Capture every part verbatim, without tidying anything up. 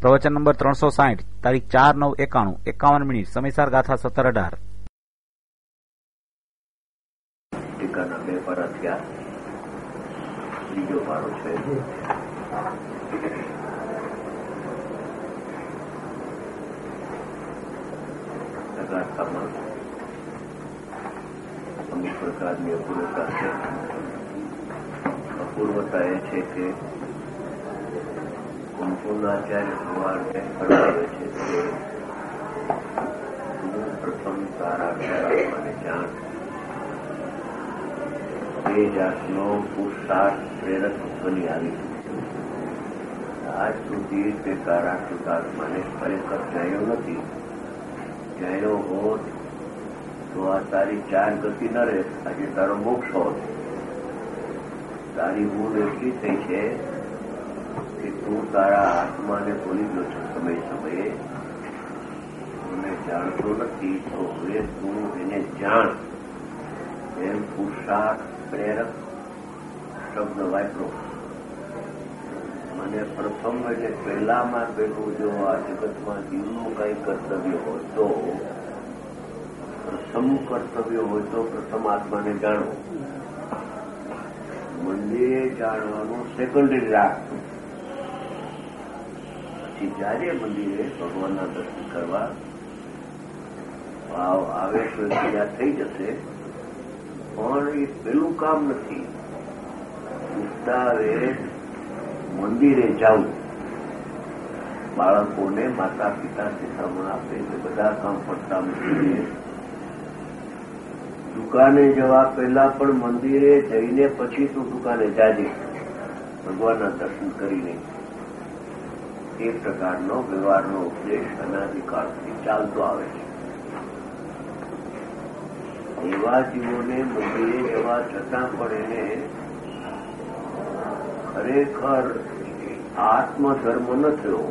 પ્રવચન નંબર ત્રણસો સાઠ તારીખ ચાર નવ એકાણું એકાવન મિનિટ સમયસાર ગાથા સત્તર અઢાર. ટીકાના બે પારા થયા, ત્રીજો પારો છે. ગાથામાં અમુક પ્રકારની અપૂર્વતા છે. અપૂર્વતા એ છે કે કુંભોનાચાર્ય ભગવાનને ફરમાવે છે કે હું પ્રથમ તારા મને જાણ. બે જાતનો પુરુષાર્થ પ્રેરક બની આવી. આજ સુધી તે તારા શુદ્ધાત્માને ખરેખર જાણ્યો નથી. જાણ્યો હોત તો આ તારી ચાર ગતિ ન રહે, આજે તારો મોક્ષ હોત. તારી ભૂલ એટલી થઈ છે કે તું તારા આત્માને ભૂલી ગયો છો. સમય સમયે મને જાણતો નથી, તો હવે તું એને જાણ. એમ પુરુષાર્થ પ્રેરક શબ્દ વાપરો. મને પ્રથમ એટલે પહેલામાં પેલું જો આ જગતમાં જીવનું કઈ કર્તવ્ય હોય તો પ્રથમ કર્તવ્ય હોય તો પ્રથમ આત્માને જાણવું. મંદિરે જાણવાનું સેકન્ડરી રાખવું. પછી જયારે મંદિરે ભગવાનના દર્શન કરવા ભાવ આવે તો ક્રિયા થઈ જશે, પણ એ પેલું કામ નથી. ઉસ્તાવે મંદિરે જવું, બાળકોને માતા પિતા શિખામણ આપે કે બધા કામ પડતા મૂકીને દુકાને જવા પહેલા પણ મંદિરે જઈને પછી તું દુકાને જાજે ભગવાનના દર્શન કરીને. એ પ્રકારનો વ્યવહારનો ઉપદેશ અનાદિકાળથી ચાલતો આવે છે. એવા જીવોને મંદિરે જવા છતાં પણ એને ખરેખર આત્મધર્મ ન થયો,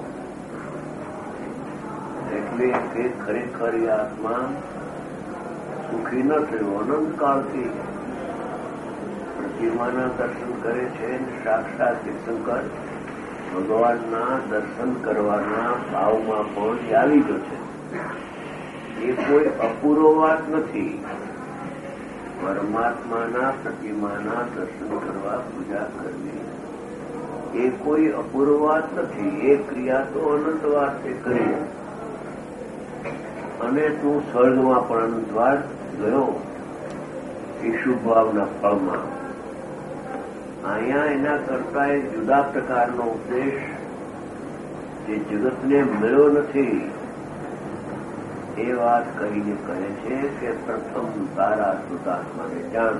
એટલે કે ખરેખર એ આત્મા સુખી ન થયો. અનંતકાળથી પ્રતિમાના દર્શન કરે છે, સાક્ષાત તીર્થંકર ભગવાનના દર્શન કરવાના ભાવમાં પણ આવી ગયો છે. એ કોઈ અપૂર્વ વાત નથી. પરમાત્માના પ્રતિમાના દર્શન કરવા પૂજા કરવી એ કોઈ અપૂર્વ વાત નથી. એ ક્રિયા તો અનંત વાત એ કરી. અને તું સ્વર્ગમાં પણ અનંત વાત ગયો એ શુભ ભાવના ફળમાં. અહીંયા એના કરતા એક જુદા પ્રકારનો ઉપદેશ જે જગતને મળ્યો નથી એ વાત કહીને કહે છે કે પ્રથમ તારા શુદ્ધાત્માને જાણ.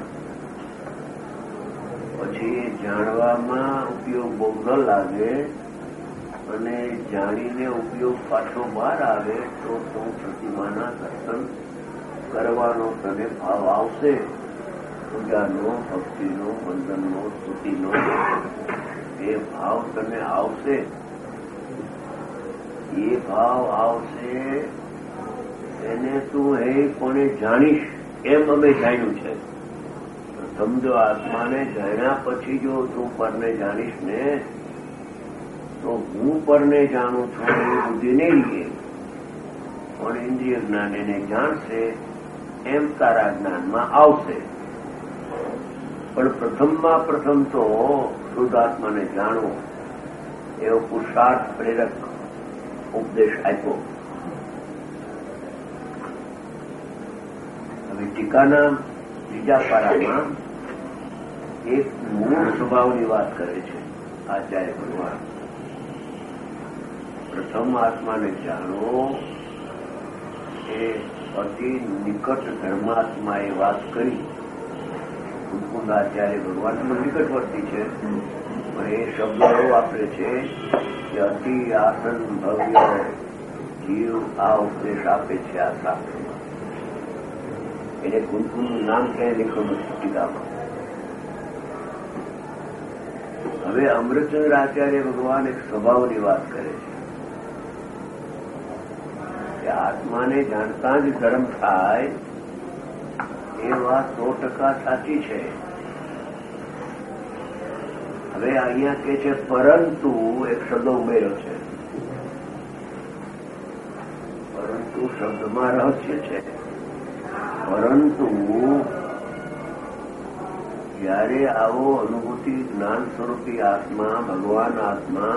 પછી એ જાણવામાં ઉપયોગ બહુ ન લાગે અને જાણીને ઉપયોગ પાછો બહાર આવે તો તું પ્રતિમાના દર્શન કરવાનો તને ભાવ આવશે. પૂજાનો, ભક્તિનો, વંદનનો, સ્તુતિનો એ ભાવ તને આવશે. એ ભાવ આવશે એને તું એ કોને જાણીશ એમ અમે જાણ્યું છે. પ્રથમ જો આત્માને જાણ્યા પછી જો તું પરને જાણીશ ને તો હું પરને જાણું છું એ બુદ્ધિ નહીં રહીએ, પણ ઇન્દ્રિય જ્ઞાન એને જાણશે એમ તારા જ્ઞાનમાં આવશે. પણ પ્રથમમાં પ્રથમ તો શુદ્ધ આત્માને જાણવો એવો પુરુષાર્થ પ્રેરક ઉપદેશ આપ્યો. હવે ટીકાના બીજા પારામાં એક મૂળ સ્વભાવની વાત કરે છે આચાર્ય ભગવાન. પ્રથમ આત્માને જાણો એ અતિ નિકટ ધર્માત્માએ વાત કરી. મુકુંદ આચાર્ય ભગવાન નિકટવર્તી છે, પણ એ શબ્દો વાપરે છે કે અતિ આસન ભવ્ય જીવ આ ઉપદેશ આપે છે આ શાસ્ત્રમાં. એને કુંકુમનું નામ ક્યાંય લખ્યું નથી ટીકામાં. હવે અમૃતચંદ્ર આચાર્ય ભગવાન એક સ્વભાવની વાત કરે છે કે આત્માને જાણતા જ ધર્મ થાય એ વાત સો ટકા સાચી છે. હવે અહીંયા કે છે પરંતુ એક શબ્દ ઉમેર્યો છે વસ્તુ શબ્દમાં રહસ્ય છે, પરંતુ જ્યારે આવો અનુભૂતિ જ્ઞાન સ્વરૂપી આત્મા, ભગવાન આત્મા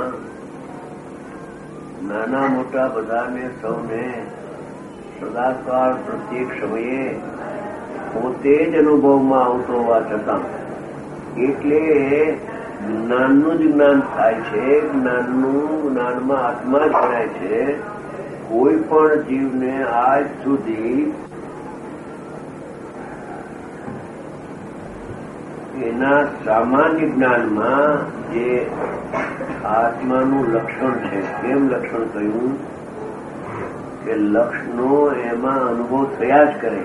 નાના મોટા બધાને સૌને સદાકાળ પ્રત્યેક સમયે પોતે જ અનુભવમાં આવતો હોવા છતાં એટલે જ્ઞાનનું જ જ્ઞાન થાય છે, જ્ઞાનનું જ્ઞાનમાં આત્મા જ ગણાય છે. કોઈ પણ જીવને આજ સુધી એના સામાન્ય જ્ઞાનમાં જે આત્માનું લક્ષણ છે, કેમ લક્ષણ કહ્યું કે લક્ષણો એમાં અનુભવ થયા જ કરે,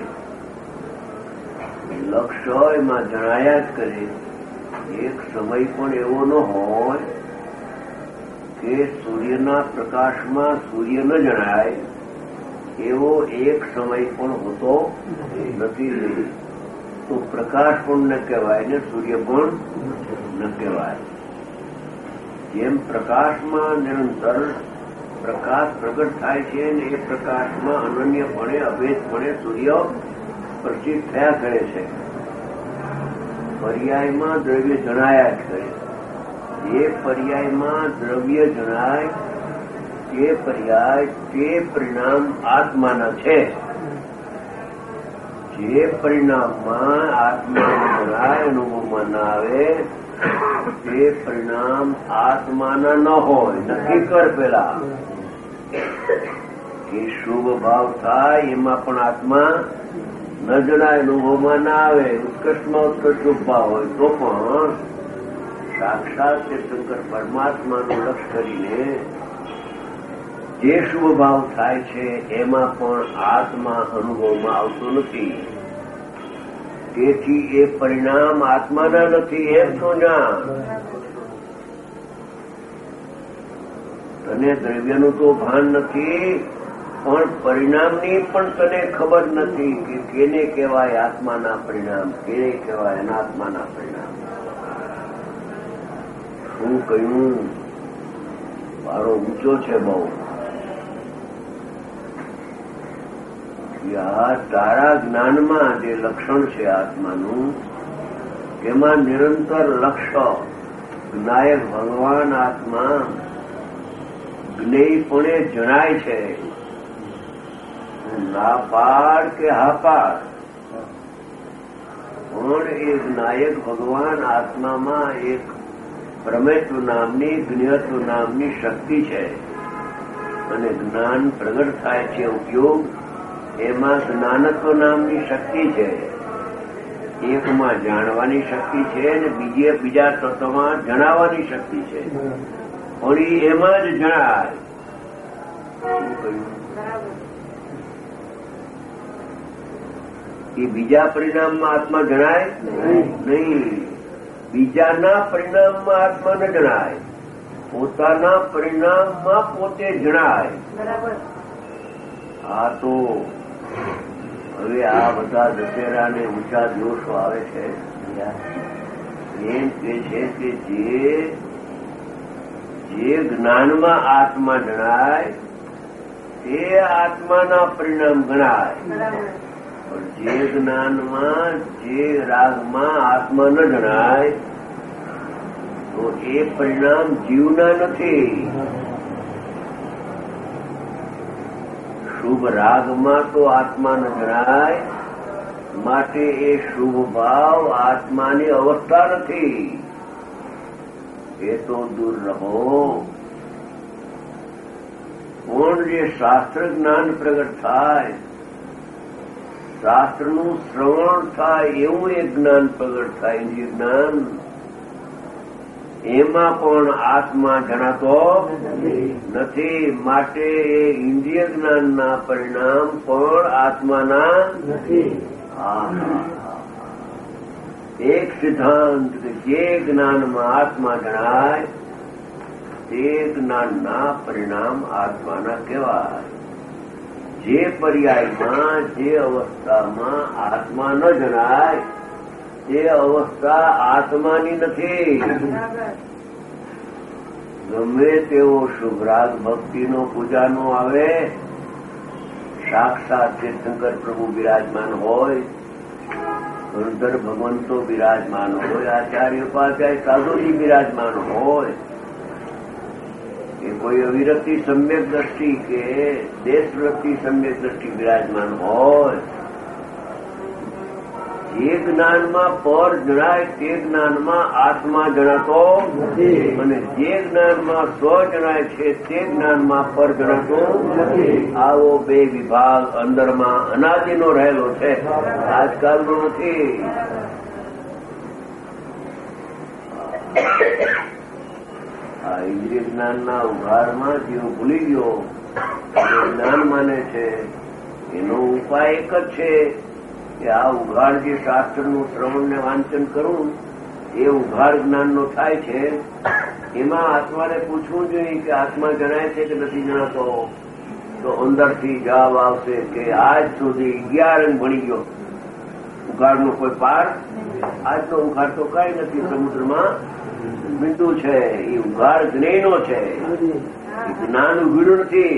લક્ષ્ય એમાં જણાયા જ કરે. એક સમય પણ એવો ન હોય કે સૂર્યના પ્રકાશમાં સૂર્ય ન જણાય, એવો એક સમય પણ હોતો નથી. તો પ્રકાશ પણ ન કહેવાય ને સૂર્ય પણ ન કહેવાય. જેમ પ્રકાશમાં નિરંતર પ્રકાશ પ્રગટ થાય છે ને એ પ્રકાશમાં અનન્યપણે અભેદપણે સૂર્ય પ્રચિત થયા કરે છે. પર્યાયમાં દ્રવ્ય જણાયા જ કરે. જે પર્યાયમાં દ્રવ્ય જણાય તે પર્યાય તે પરિણામ આત્માના છે. જે પરિણામમાં આત્મા જણાય, અનુભવમાં ના આવે તે પરિણામ આત્માના ન હોય. નક્કી કર પેલા કે શુભ ભાવ થાય એમાં પણ આત્મા ન જણાય, અનુભવમાં ના આવે. ઉત્કર્ષમાં ઉત્કર્ષ શુભ ભાવ હોય તો પણ સાક્ષાત શંકર પરમાત્માનું લક્ષ્ય કરીને જે શુભ ભાવ થાય છે એમાં પણ આત્મા અનુભવમાં આવતો નથી. તેથી એ પરિણામ આત્માના નથી એમ તો જાણ. તને દ્રવ્યનું તો ભાન નથી, પણ પરિણામની પણ તને ખબર નથી કે કેને કહેવાય આત્માના પરિણામ, કેને કહેવાય અનાત્માના પરિણામ. શું કહ્યું? મારો ઊંચો છે બહુ. આ તારા જ્ઞાનમાં જે લક્ષણ છે આત્માનું, તેમાં નિરંતર લક્ષ્ય જ્ઞાયક ભગવાન આત્મા જ્ઞેયપણે જણાય છે. ના પાડ કે હા પાડ, પણ એ જ્ઞાયક ભગવાન આત્મામાં એક પ્રમેત્વ નામની, જ્ઞેયત્વ નામની શક્તિ છે. અને જ્ઞાન પ્રગટ થાય છે ઉપયોગ, એમાં જ્ઞાનત્વ નામની શક્તિ છે. એકમાં જાણવાની શક્તિ છે અને બીજે બીજા તત્વમાં જણાવવાની શક્તિ છે. પણ એ એમાં જ જણાય. એ બીજા પરિણામમાં આત્મા જણાય નહીં. બીજાના પરિણામમાં આત્મા ન જણાય, પોતાના પરિણામમાં પોતે જણાય. આ તો હવે આ બધા દશેરાને ઊંચા દિવસો આવે છે એમ કે છે કે જે જે જ્ઞાનમાં આત્મા જણાય તે આત્માના પરિણામ ગણાય. પણ જે જ્ઞાનમાં, જે રાગમાં આત્મા ન જણાય તો એ પરિણામ જીવના નથી. શુભ રાગમાં તો આત્મા ન જણાય, માટે એ શુભ ભાવ આત્માની અવસ્થા નથી. એ તો દૂર રહો. પણ જે શાસ્ત્ર જ્ઞાન પ્રગટ થાય, શાસ્ત્રનું શ્રવણ થાય એવું એક જ્ઞાન પ્રગટ થાય, જે જ્ઞાન એમાં પણ આત્મા જણાતો નથી. માટે એ ઇન્દ્રિય જ્ઞાનના પરિણામ પણ આત્માના નથી. એક સિદ્ધાંત કે જે જ્ઞાનમાં આત્મા જણાય તે જ્ઞાનના પરિણામ આત્માના કહેવાય. જે પર્યાયમાં, જે અવસ્થામાં આત્મા ન જણાય તે અવસ્થા આત્માની નથી. ગમે તેવો શુભરાગ ભક્તિનો પૂજાનો આવે, સાક્ષાત તીર્થંકર પ્રભુ બિરાજમાન હોય, ધનુર્ધર ભગવંતો બિરાજમાન હોય, આચાર્ય ઉપાધ્યાય સાધુજી બિરાજમાન હોય, એ કોઈ અવિરતિ સમ્યક દ્રષ્ટિ કે દેશવૃત્તિ સમ્યક દ્રષ્ટિ બિરાજમાન હોય, જે જ્ઞાનમાં પર જણાય તે જ્ઞાનમાં આત્મા જણાતો નથી, અને જે જ્ઞાનમાં સ્વ જણાય છે તે જ્ઞાનમાં પર જણાતો નથી. આવો બે વિભાગ અંદરમાં અનાદિનો રહેલો છે, આજકાલનો નથી. આ ઇન્દ્રિય જ્ઞાનના ઉઘાડમાં જેવો ભૂલી ગયો એ જ્ઞાન માને છે, એનો ઉપાય એક જ છે કે આ ઉઘાડ જે શાસ્ત્રનું શ્રવણ ને વાંચન કરવું એ ઉઘાડ જ્ઞાનનો થાય છે. એમાં આત્માને પૂછવું જોઈએ કે આત્મા જણાય છે કે નથી જણાતો, તો અંદરથી જવાબ આવશે કે આજ સુધી અગિયાર અંગ ભણી ગયો, ઉઘાડનો કોઈ પાર આજનો ઉઘાડ તો કઈ નથી, સમુદ્રમાં બિંદુ છે. એ ઉઘાડ જ્ઞેયનો છે, જ્ઞાન ઉઘડ્યું નથી.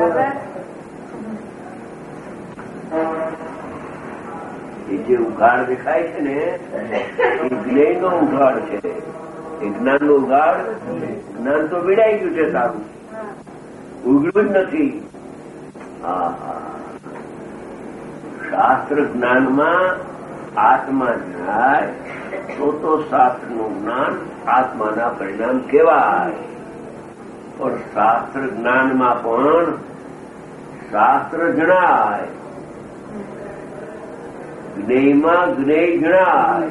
એ જે ઉઘાડ દેખાય છે ને એ જ્ઞેયનો ઉઘાડ છે, એ જ્ઞાનનો ઉઘાડ. જ્ઞાન તો વિડાઈ ગયું છે, સારું ઉઘડ્યું જ નથી. હા હા, શાસ્ત્ર જ્ઞાનમાં આત્મા જણાય તો તો શાસ્ત્રનું જ્ઞાન આત્માના પરિણામ કહેવાય. પણ શાસ્ત્ર જ્ઞાનમાં પણ શાસ્ત્ર જણાય, જ્ઞેયમાં જ્ઞેય જણાય,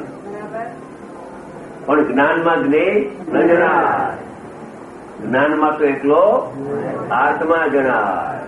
પણ જ્ઞાનમાં જ્ઞેય ન જણાય. જ્ઞાનમાં તો એકલો આત્મા જણાય.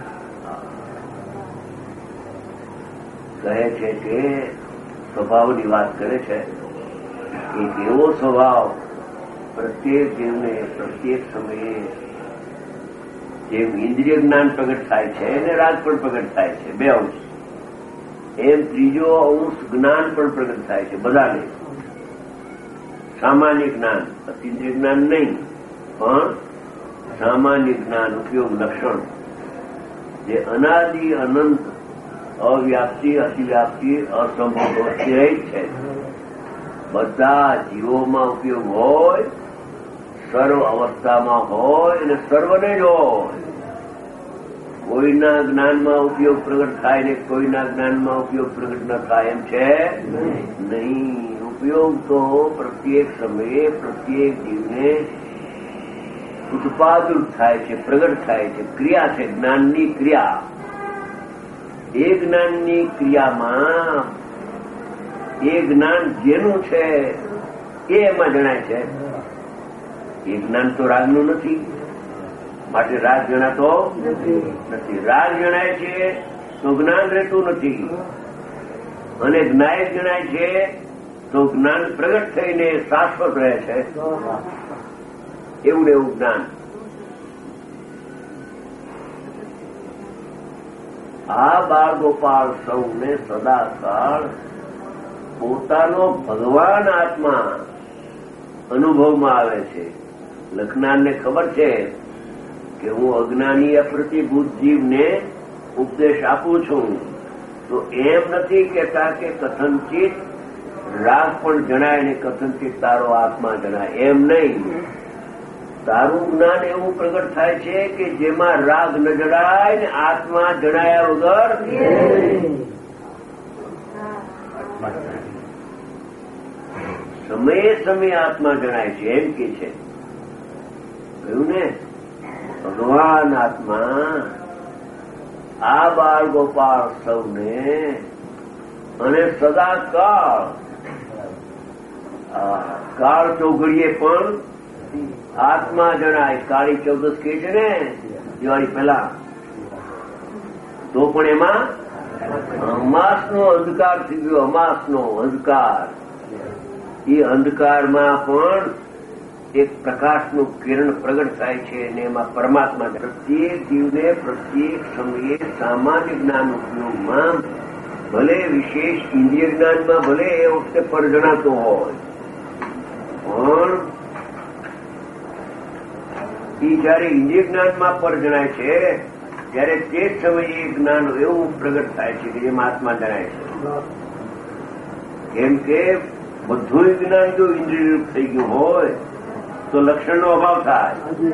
કહે છે કે સ્વભાવની વાત કરે છે, એક એવો સ્વભાવ પ્રત્યેક જીવને પ્રત્યેક સમયે જેમ ઇન્દ્રિય જ્ઞાન પ્રગટ થાય છે અને રાગ પણ પ્રગટ થાય છે, બે અંશ, એમ ત્રીજો અંશ જ્ઞાન પણ પ્રગટ થાય છે બધાને. સામાન્ય જ્ઞાન, અતિન્દ્રિય જ્ઞાન નહીં, પણ સામાન્ય જ્ઞાન, ઉપયોગ લક્ષણ, જે અનાદિ અનંત અવ્યાપ્તિ અતિવ્યાપ્તિ અસંભવ રહિત છે, બધા જીવોમાં ઉપયોગ હોય, સર્વ અવસ્થામાં હોય અને સર્વને જ હોય. કોઈના જ્ઞાનમાં ઉપયોગ પ્રગટ થાય ને કોઈના જ્ઞાનમાં ઉપયોગ પ્રગટ ન થાય એમ છે નહીં. ઉપયોગ તો પ્રત્યેક સમયે પ્રત્યેક જીવને ઉત્પાદિત થાય છે, પ્રગટ થાય છે. ક્રિયા છે, જ્ઞાનની ક્રિયા. એ જ્ઞાનની ક્રિયામાં એ જ્ઞાન જેનું છે એ એમાં જણાય છે. એ જ્ઞાન તો રાગનું નથી, માટે રાગ જણાતો નથી. રાગ જણાય છે તો જ્ઞાન રહેતું નથી, અને જ્ઞાય જણાય છે તો જ્ઞાન પ્રગટ થઈને શાશ્વત રહે છે. એવું ને એવું જ્ઞાન. આ બાળ ગોપાળ સૌને સદાકાળ પોતાનો ભગવાન આત્મા અનુભવમાં આવે છે. લખનારને ખબર છે કે હું અજ્ઞાની અપ્રતિભૂત જીવને ઉપદેશ આપું છું, તો એમ નથી કહેતા કે કથનચિત રાગ પણ જણાય ને કથનચિત તારો આત્મા જણાય, એમ નહીં. તારું જ્ઞાન એવું પ્રગટ થાય છે કે જેમાં રાગ ન જણાય ને આત્મા જણાયા વગર સમયે સમયે આત્મા જણાય છે, એમ કે છે. કહ્યું ને, ભગવાન આત્મા આ બાળ ગોપાળ સૌને અને સદા કાળ, કાળ ચોઘડીએ પણ આત્મા જણાય. કાળી ચૌદસ કે છે ને દિવાળી પહેલા, તો પણ એમાં અમાસનો અંધકાર થઈ ગયો. અમાસનો અંધકાર, એ અંધકારમાં પણ એક પ્રકાશનું કિરણ પ્રગટ થાય છે અને એમાં પરમાત્મા. પ્રત્યેક જીવને પ્રત્યેક સમયે સામાન્ય જ્ઞાન ઉપયોગમાં, ભલે વિશેષ ઇન્દ્રિય જ્ઞાનમાં ભલે એ વખતે પર જણાતો હોય, પણ એ જયારે ઇન્દ્રિય જ્ઞાનમાં પર જણાય છે ત્યારે તે સમયે જ્ઞાન એવું પ્રગટ થાય છે કે જેમાં આત્મા જણાય છે. કેમ કે બધું જ્ઞાન જો ઇન્દ્રિયરૂપ થઈ ગયું હોય તો લક્ષણનો અભાવ થાય.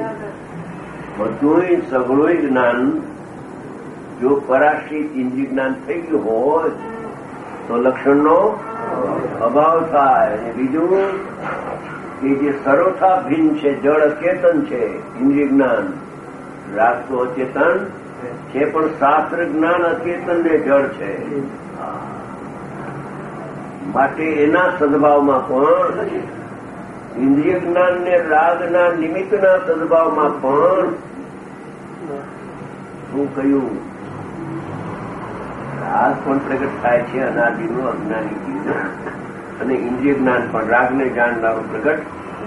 બધું સઘળું જ્ઞાન જો પરાશ્રિત ઇન્દ્રિય જ્ઞાન થઈ ગયું હોય તો લક્ષણનો અભાવ થાય. અને બીજું કે જે સર્વથા ભિન્ન છે, જળ અચેતન છે ઇન્દ્રિય જ્ઞાન, રાગ તો અચેતન છે પણ શાસ્ત્ર જ્ઞાન અચેતન ને જળ છે. માટે એના સદભાવમાં પણ ઇન્દ્રિય જ્ઞાન ને રાગના નિમિત્તના સદભાવમાં પણ શું કહ્યું, રાગ પણ પ્રગટ થાય છે અનાદિનું અજ્ઞાની જીવનું, અને ઇન્દ્રિય જ્ઞાન પણ રાગને જાણનારું પ્રગટ.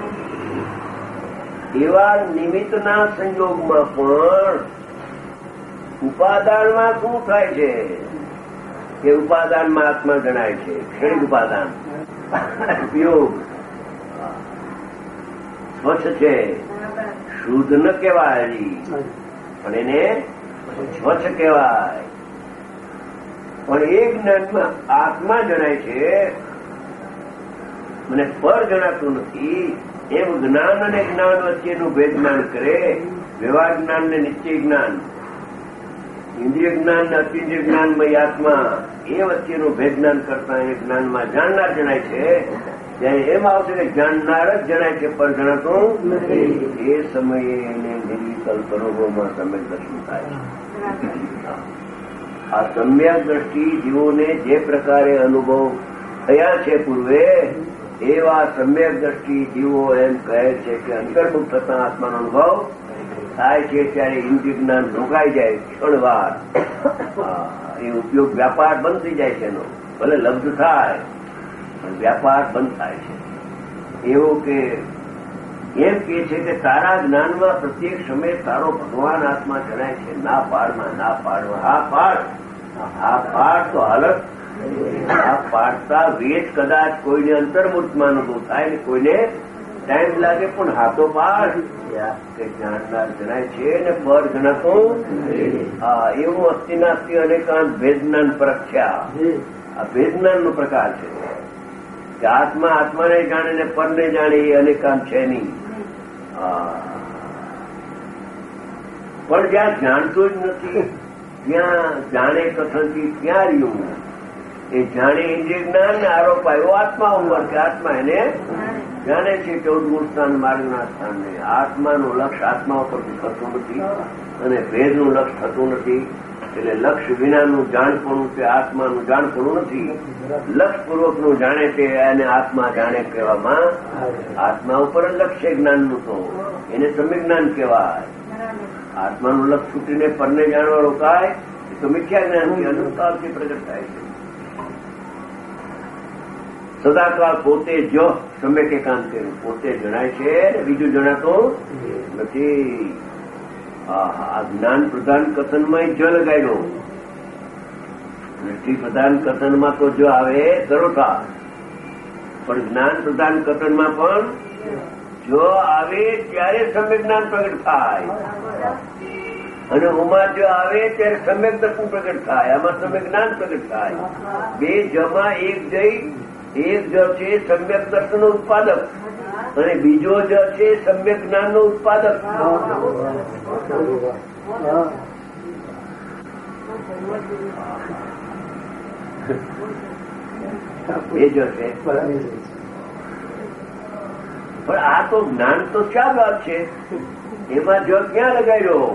એવા નિમિત્તના સંયોગમાં પણ ઉપાદાનમાં શું થાય છે કે ઉપાદાનમાં આત્મા જણાય છે. ક્ષણિક ઉપાદાન ઉપયોગ સ્વચ્છ છે, શુદ્ધ ન કહેવાય પણ એને સ્વચ્છ કહેવાય. પણ એ જ્ઞાનમાં આત્મા જણાય છે, મને પર જણાતું નથી. એમ જ્ઞાન અને જ્ઞાન વચ્ચેનું ભેદ જ્ઞાન કરે. વ્યવહાર જ્ઞાન ને નિશ્ચય જ્ઞાન, ઇન્દ્રિય જ્ઞાન ને અતિન્દ્રિય જ્ઞાનમય આત્મા, એ વચ્ચેનું ભેદ જ્ઞાન કરતા એ જ્ઞાનમાં જાણનાર જણાય છે. ત્યારે એમ આવશે કે જાણનાર જ જણાય છે, પર જણાતું નથી. એ સમયે એને નિર્વિકલ્પ અનુભવમાં સમ્યક દર્શન થાય છે. આ સમ્યક દ્રષ્ટિ જીવોને જે પ્રકારે અનુભવ થયા છે પૂર્વે, એવા સમ્યક દ્રષ્ટિ જીવો એમ કહે છે કે અંતર્મુખ થતા આત્માનો અનુભવ થાય છે. ત્યારે ઇન્દ્રિય જ્ઞાન રોકાઈ જાય ક્ષણવાર. એ ઉપયોગ વ્યાપાર બંધ થઈ જાય છે એનો, ભલે લબ્ધ થાય પણ વ્યાપાર બંધ થાય છે. એવો કે એમ કે છે કે તારા જ્ઞાનમાં પ્રત્યેક સમયે તારો ભગવાન આત્મા જણાય છે. ના પાડમાં ના પાડમાં હા પાડ, હા પાડ તો હાલત. આ પાડતા વેદ કદાચ કોઈને અંતર્મુખમાં અનુભવ થાય ને કોઈને ટાઈમ લાગે, પણ હાથો પાડ કે જાણનાર જણાય છે ને પર જણાતો. હા, એવું અસ્થિનાસ્તિ અનેકાંત ભેદજ્ઞાન પરખ્યા. આ ભેદજ્ઞાન નો પ્રકાર છે કે આત્મા આત્માને જાણે ને પરને જાણે, એ અનેકાંત છે નહીં. પણ જ્યાં જાણતું જ નથી ત્યાં જાણે કથનથી ત્યાં રહ્યું. એ જાણે ઇન્દ્રિય જ્ઞાન ને આરોપ આવ્યો આત્મા ઉપર કે આત્મા એને જાણે છે. ચૌદમું સ્થાન માર્ગના સ્થાનને આત્માનું લક્ષ આત્મા ઉપર થતું નથી અને ભેદનું લક્ષ થતું નથી. એટલે લક્ષ વિનાનું જાણપણું તે આત્માનું જાણપણું નથી. લક્ષપૂર્વકનું જાણે તે એને આત્મા જાણે કહેવામાં. આત્મા ઉપર જ લક્ષ છે જ્ઞાનનું, તો એને સમ્યક જ્ઞાન કહેવાય. આત્માનું લક્ષ છૂટીને પરને જાણવા રોકાય તો મિથ્યા જ્ઞાનથી અનુતાપથી પ્રગટ થાય છે. સદાકાળ પોતે જ સમ્યક એકાંત કર્યું, પોતે જણાય છે, બીજું જણાતું નથી. આ જ્ઞાન પ્રધાન કથનમાં જ લગાડ્યો. દ્રષ્ટિ પ્રધાન કથનમાં તો જો આવે સરોઠા, પણ જ્ઞાન પ્રધાન કથનમાં પણ જો આવે ત્યારે સમ્યક જ્ઞાન પ્રગટ થાય, અને ઉમાં જો આવે ત્યારે સમ્યક દર્શન પ્રગટ થાય. આમાં સમ્યક જ્ઞાન પ્રગટ થાય. બે જમાં એક જઈ, એક જ છે સમ્યક દર્શન નો ઉત્પાદક અને બીજો જ છે સમ્યક જ્ઞાન નો ઉત્પાદક. એ જ છે. પણ આ તો જ્ઞાન તો ક્યાં વાત છે, એમાં જો ક્યાં લગાડ્યો.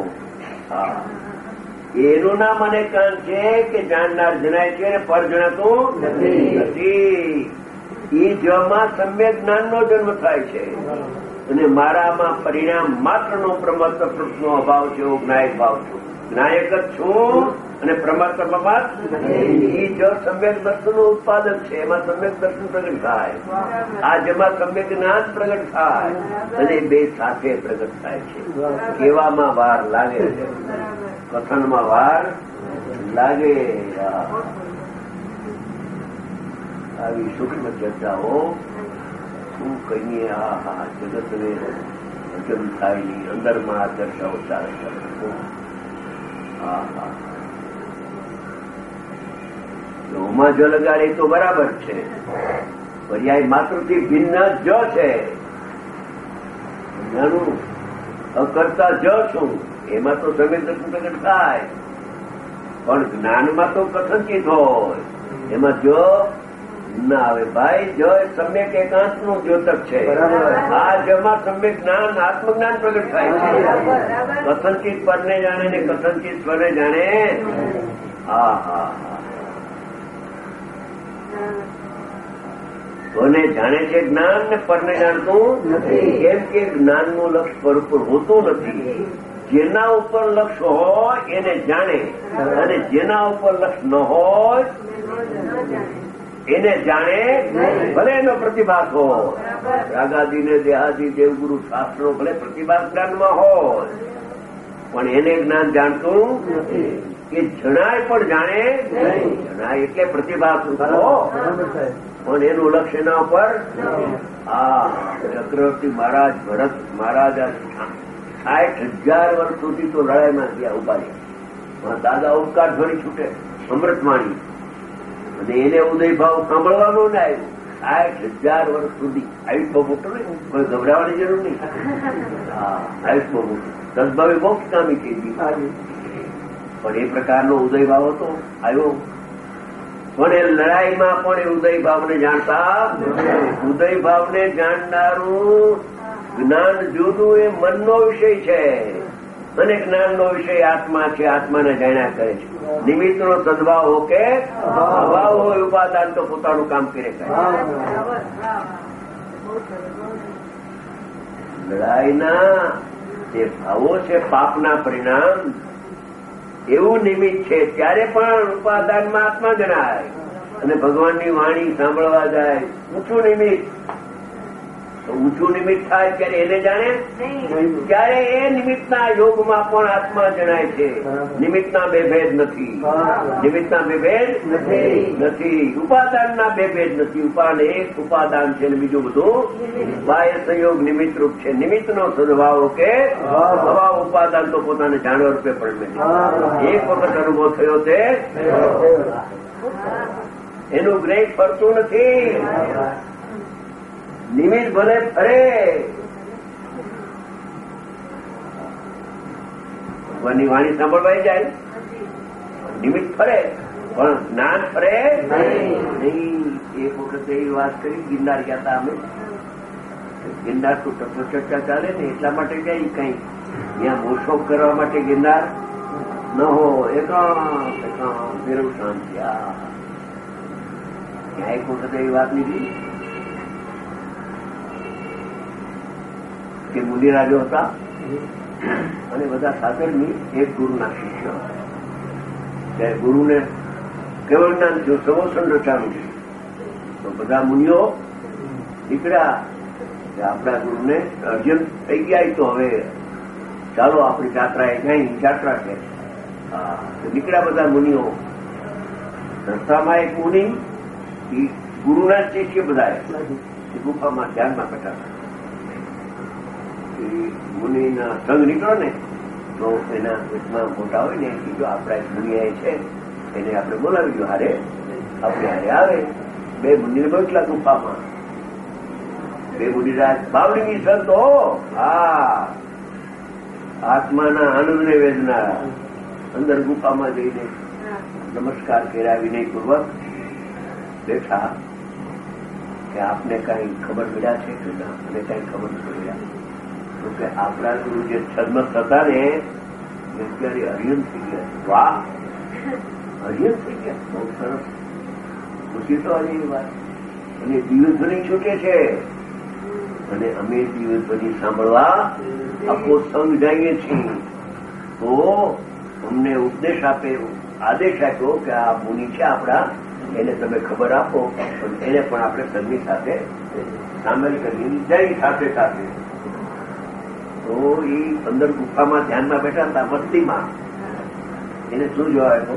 એનું નામ અનેકાંત છે કે જાણનાર જણાય છે અને પર જણાતું નથી. એ જમાં સમ્યક જ્ઞાનનો જન્મ થાય છે અને મારામાં પરિણામ માત્રનો પ્રમત્તનો અભાવ છે. એવો જ્ઞાયક ભાવ છું, જ્ઞાયક જ છું અને પ્રમત્તમાં એ જ સમ્યક દર્શનનું ઉત્પાદન છે. એમાં સમ્યક દર્શન પ્રગટ થાય, આ જેમાં સમ્યક જ્ઞાન પ્રગટ થાય, અને બે સાથે પ્રગટ થાય છે. કહેવામાં વાર લાગે છે, કથનમાં વાર લાગે. આવી સૂક્ષ્મ ચર્ચાઓ શું કહીએ. હા હા જગતને હજમ થાય નહીં, અંદરમાં આ ચર્ચાઓ ચાલે છે. હા હા ઉમાં જો લગાડે તો બરાબર છે, પર્યાય માતૃથી ભિન્ન જ છે. જ્ઞાનું અકર્તા જ છું એમાં તો સમ્યક દર્શન પ્રગટ થાય, પણ જ્ઞાનમાં તો કથનચિત હોય એમાં જો ના આવે. ભાઈ જો સમ્યક એકાંત નું દ્યોતક છે. આ જમાં સમ્યક જ્ઞાન આત્મજ્ઞાન પ્રગટ થાય છે. કથનચિત પરને જાણે ને કથનચિત સ્વને જાણે. હા હા હા સ્વને જાણે છે જ્ઞાન ને પરને જાણતું નથી. કેમ કે જ્ઞાનનું લક્ષ પર ઉપર હોતું નથી. જેના ઉપર લક્ષ હોય એને જાણે, અને જેના ઉપર લક્ષ ન હોય એને જાણે, ભલે એનો પ્રતિભાસ હોય. રાગાદી ને દેહાદી દેવગુરુ શાસ્ત્રો ભલે પ્રતિભાસ જ્ઞાનમાં હોય, પણ એને જ્ઞાન જાણતું નથી. એ જણાય પણ જાણે જણાય એટલે પ્રતિભાસ પણ એનું લક્ષ્ય એના ઉપર. આ ચક્રવર્તી મહારાજ ભરત મહારાજ સાઠ હજાર વર્ષ સુધી તો લડાઈમાં ગયા ઉભા રહ્યા. દાદા ઉપકાર થોડી છૂટે અમૃતવાણી, અને એને ઉદય ભાવ સાંભળવાનો ને આવ્યું. સાઠ હજાર વર્ષ સુધી આયુષ બહુ મોટું નહીં, કોઈ ગભરાવાની જરૂર નહીં. હા આયુષ બહુ મોટું, સદભાવે મોક્ષ કામી થઈ ગઈ. પણ એ પ્રકારનો ઉદય ભાવ હતો આવ્યો. પણ એ લડાઈમાં પણ એ ઉદય ભાવને જાણતા. ઉદય ભાવને જાણનારું જ્ઞાન જુદું એ મનનો વિષય છે, અને જ્ઞાનનો વિષય આત્મા છે. આત્માને જાણ્યા કરે છે. નિમિત્તનો સદભાવ હો કે અભાવ હોય ઉપાદાન તો પોતાનું કામ કરે. લડાઈના જે ભાવો છે પાપના પરિણામ એવું નિમિત્ત છે. ત્યારે પણ ઉપાદાનમાં આત્મા જણાય, અને ભગવાનની વાણી સાંભળવા જાય ઊંચું નિમિત્ત. ઊંચું નિમિત્ત થાય ત્યારે એને જાણે, ત્યારે એ નિમિત્તના યોગમાં પણ આત્મા જણાય છે. નિમિત્તના બે ભેદ નથી. નિમિત્તના બે ભેદ નથી. ઉપાદાનના બે ભેદ નથી. ઉપાદાન એક ઉપાદાન છે અને બીજું બધું બાહ્ય સંયોગ નિમિત્ત રૂપ છે. નિમિત્તનો સદભાવ કે અભાવ ઉપાદાન તો પોતાને જાણવા રૂપે પડે. એક વખત અનુભવ થયો છે એનું ગ્રેક ફરતું નથી. નિમિત્ત ભલે ફરે, ભગવાનની વાણી સાંભળવાઈ જાય, નિમિત્ત ફરે પણ જ્ઞાન ફરે નહીં. એક વખત એવી વાત કરી, ગિરનાર ગયા હતા અમે. ગિરનાર તો તત્વચર્ચા ચાલે ને એટલા માટે જાય. કઈ ત્યાં મોશો કરવા માટે ગિરનાર ન હોય. એકાંત એકાંત મેરુ શાંતિ. ત્યાં એક વખત એવી વાત લીધી કે મુનિરાજો હતા અને બધા સાથળની એક ગુરુના શિષ્ય. ત્યારે ગુરુને કેવળ જ્ઞાન થયું, સવોસન રચાણું છે. તો બધા મુનિઓ નીકળ્યા કે આપણા ગુરુને અર્જન થઈ ગયા, તો હવે ચાલો આપણી જાત્રાએ જાય. જાત્રા છે. નીકળ્યા બધા મુનિઓ. રસ્તામાં એક મુનિ ગુરુના શિષ્ય બધા ગુફામાં ધ્યાનમાં બેઠા હતા. મુનિના સંઘ નીકળો ને તો એના પેટમાં મોટા હોય ને કીધું આપણા એક મુનિયા છે એને આપણે બોલાવી દો. હારે આપણે હારે આવે. બે મુનિને મોકલા ગુફામાં. બે મુનિરાજ બાવળીની સંતો. હા આત્માના આનંદને વેદના અંદર ગુફામાં જઈને નમસ્કાર કર્યા વિનયપૂર્વક બેઠા કે આપને કઈ ખબર મળ્યા છે કે ના? અને કઈ ખબર નથી મળ્યા. તો કે આપણા ગુરુ જે છદમત હતા ને અત્યારે હરિયન થઈ ગયા. વાહ, હરિયન થઈ ગયા. બહુ સરસ. ખુશી તો આવી વાત. અને દિવસભરી છૂટે છે, અને અમે દિવસભરી સાંભળવા આખો સંઘ જઈએ છીએ. તો અમને ઉપદેશ આપે, આદેશ આપ્યો કે આ મુનિ છે આપણા, એને તમે ખબર આપો. પણ એને પણ આપણે સંઘની સાથે સામેલ કરી જઈ સાથે સાથે. તો એ અંદર ગુફામાં ધ્યાનમાં બેઠા હતા મસ્તીમાં. એને શું જવાબ આપ્યો?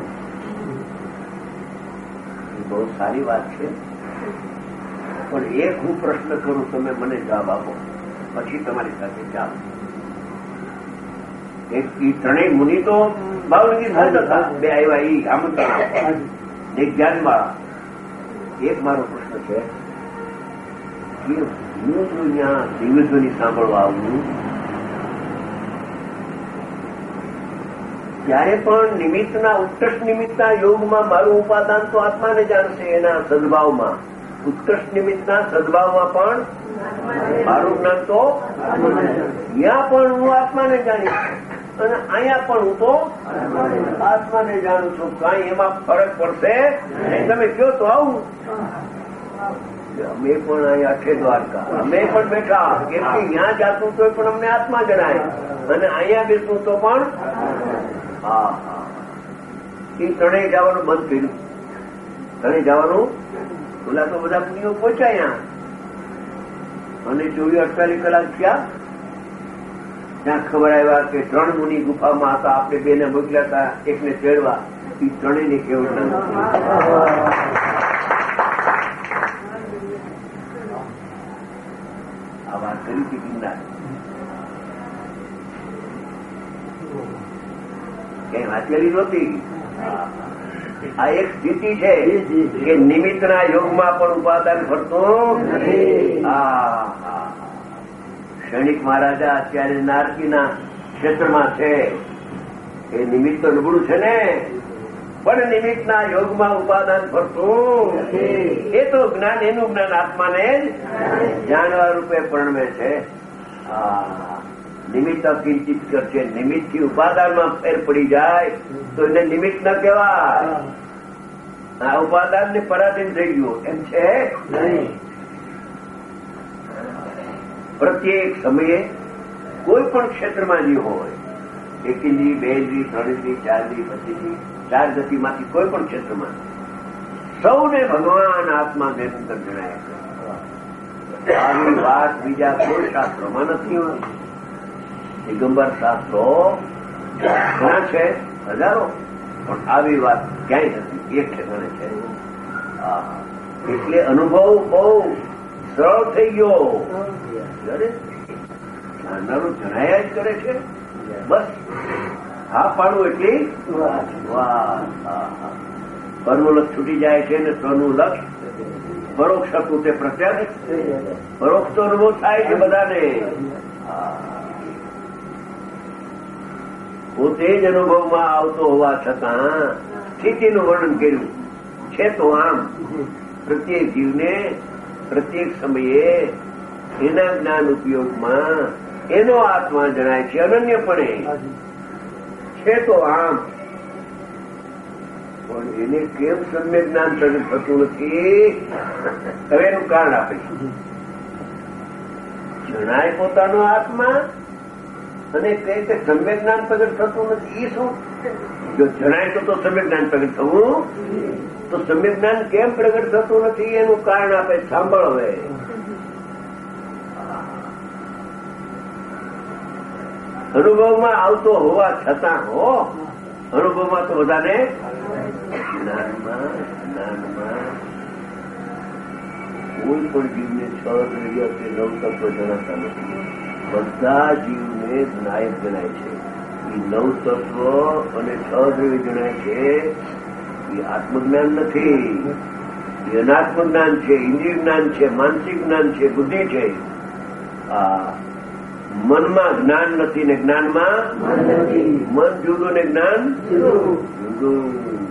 બહુ સારી વાત છે, પણ એક હું પ્રશ્ન કરું, તમે મને જવાબ આપો, પછી તમારી સાથે ચાલો. એક ત્રણેય મુનિ તો ભાવનગી સંત હતા, બે આવ્યા એ આમંત્રણ આપવા, એક જ્ઞાનવાળા. એક મારો પ્રશ્ન છે કે હું જો ત્યાં દિવ્યધ્વનિ સાંભળવા આવું ત્યારે પણ નિમિત્તના ઉત્કૃષ્ટ નિમિત્તના યોગમાં મારું ઉપાદાન તો આત્માને જાણશે. એના સદભાવમાં ઉત્કૃષ્ટ નિમિત્તના સદભાવમાં પણ મારું જ્ઞાન તો ત્યાં પણ હું આત્માને જાણીશ અને અહીંયા પણ હું તો આત્માને જાણું છું. કાંઈ એમાં ફરક પડશે તમે કહો તો આવું. અમે પણ અહીંયા અઠે દ્વારકા અમે પણ બેઠા કેમ કે ત્યાં જાતું તો પણ અમને આત્મા જણાય અને અહીંયા બેસવું તો પણ હા હા એ ત્રણેય જવાનું બંધ કર્યું. ત્રણેય જવાનું ઓલા તો બધા પુણ્યો પહોંચ્યા અને ચોવીસ અડતાલીસ કલાક થયા ત્યાં ખબર આવ્યા કે ત્રણ મુનિ ગુફામાં હતા. આપણે બેને મોકલ્યા હતા એકને ચેડવા. એ ત્રણેયને કેવું આ વાત કરી હતી ગિરનાર કઈ વાંચેલી નહોતી. આ એક સ્થિતિ છે કે નિમિત્તના યોગમાં પણ ઉપાદાન ફરતું હા ક્ષણિક મહારાજા અત્યારે નારકીના ક્ષેત્રમાં છે. એ નિમિત્ત તો નબળું છે ને પણ નિમિત્તના યોગમાં ઉપાદાન ફરતું એ તો જ્ઞાન એનું જ્ઞાન આત્માને જ જાણવા રૂપે પરણવે છે. હા નિમિત્ત કિંચિત કરશે. નિમિત્તથી ઉપાદાનમાં ફેર પડી જાય તો એને નિમિત્ત ન કહેવાય. આ ઉપાદાનને પરાધીન થઈ ગયું એમ છે નહીં. પ્રત્યેક સમયે કોઈ પણ ક્ષેત્રમાં જે હોય એક ઇન્દ્રી બે ઇન્દ્રી ત્રણ ઇન્દ્રી ચાર ઇન્દ્રી પચીસની ચાર ગતિમાંથી કોઈ પણ ક્ષેત્રમાં સૌને ભગવાન આત્મા નિરંતર જણાય છે. આવી વાત બીજા કોઈ શાસ્ત્રોમાં નથી હોય. દિગંબર શાસ્ત્રો ઘણા છે હજારો પણ આવી વાત ક્યાંય નથી. એક ઠેકાણે છે. એટલે અનુભવ બહુ સરળ થઈ ગયો. જાણનારું જણાયા જ કરે છે. બસ હા પાડવું એટલી પરનું લક્ષ છૂટી જાય છે ને સ્વનું લક્ષ પરોક્ષ હતું તે પ્રત્યક્ષ. પરોક્ષ તો અનુભવ થાય છે બધાને. પોતે જ અનુભવમાં આવતો હોવા છતાં સ્થિતિનું વર્ણન કર્યું છે. તો આમ પ્રત્યેક જીવને પ્રત્યેક સમયે એના જ્ઞાન ઉપયોગમાં એનો આત્મા જણાય છે અનન્યપણે છે. તો આમ પણ એને કેમ સમ્યક જ્ઞાન પ્રગટ થતું નથી હવે એનું કારણ આપીશું. જણાય પોતાનો આત્મા અને કહે કે સમ્યક જ્ઞાન પ્રગટ થતું નથી. એ શું? જો જણાય તો તો સમ્યક જ્ઞાન પ્રગટ થવું તો સમ્યક જ્ઞાન કેમ પ્રગટ થતું નથી એનું કારણ આપે. સાંભળ હવે. અનુભવમાં આવતો હોવા છતાં હો અનુભવમાં તો બધાને જ્ઞાનમાં જ્ઞાનમાં કોઈ પણ જીવને છ દ્રવ્ય કે નવ તત્વ જણાતા નથી. બધા જીવને નાયક જણાય છે. એ નવ તત્વ અને છ દ્રવ્ય જણાય છે એ આત્મજ્ઞાન નથી. એ અનાત્મ જ્ઞાન છે, ઇન્દ્રિય જ્ઞાન છે, માનસિક જ્ઞાન છે, બુદ્ધિ છે. આ મનમાં જ્ઞાન નથી ને જ્ઞાનમાં મન જુદું ને જ્ઞાન જુદું.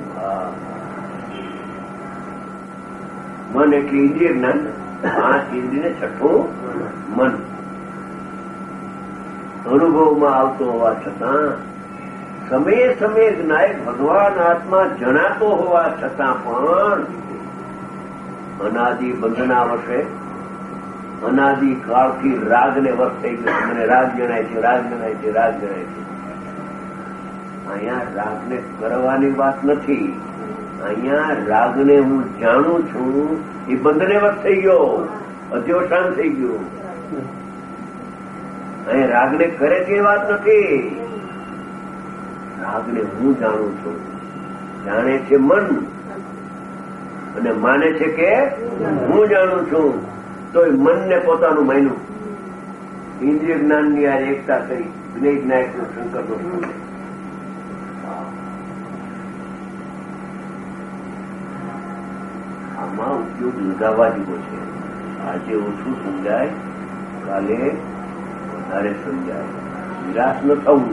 મન એટલે ઇન્દ્રિય જ્ઞાન. પાંચ ઇન્દ્રિયને છઠ્ઠું મન. અનુભવમાં આવતો હોવા છતાં સમયે સમયે નાયક ભગવાન આત્મા જણાતો હોવા છતાં પણ અનાદિ બંધના વશે અનાદિ કાળથી રાગને વશ થઈ ગયો. મને રાગ જણાય છે, રાગ જણાય છે, રાગ જણાય છે. અહીંયા રાગને કરવાની વાત નથી. અહીંયા રાગને હું જાણું છું એ બંધને વશ થઈ ગયો, અધ્યોષાન થઈ ગયું. અહીં રાગને કરે તે વાત નથી. રાગને હું જાણું છું. જાણે છે મન અને માને છે કે હું જાણું છું. તો એ મનને પોતાનું માન્યું. ઇન્દ્રિય જ્ઞાનની આ એકતા કરી જ્ઞેય જ્ઞાયકનું શંકર દોષ. આમાં ઉપયોગ લગાવવા જેવો છે. આજે ઓછું સમજાય, કાલે વધારે સમજાય. નિરાશ ન થવું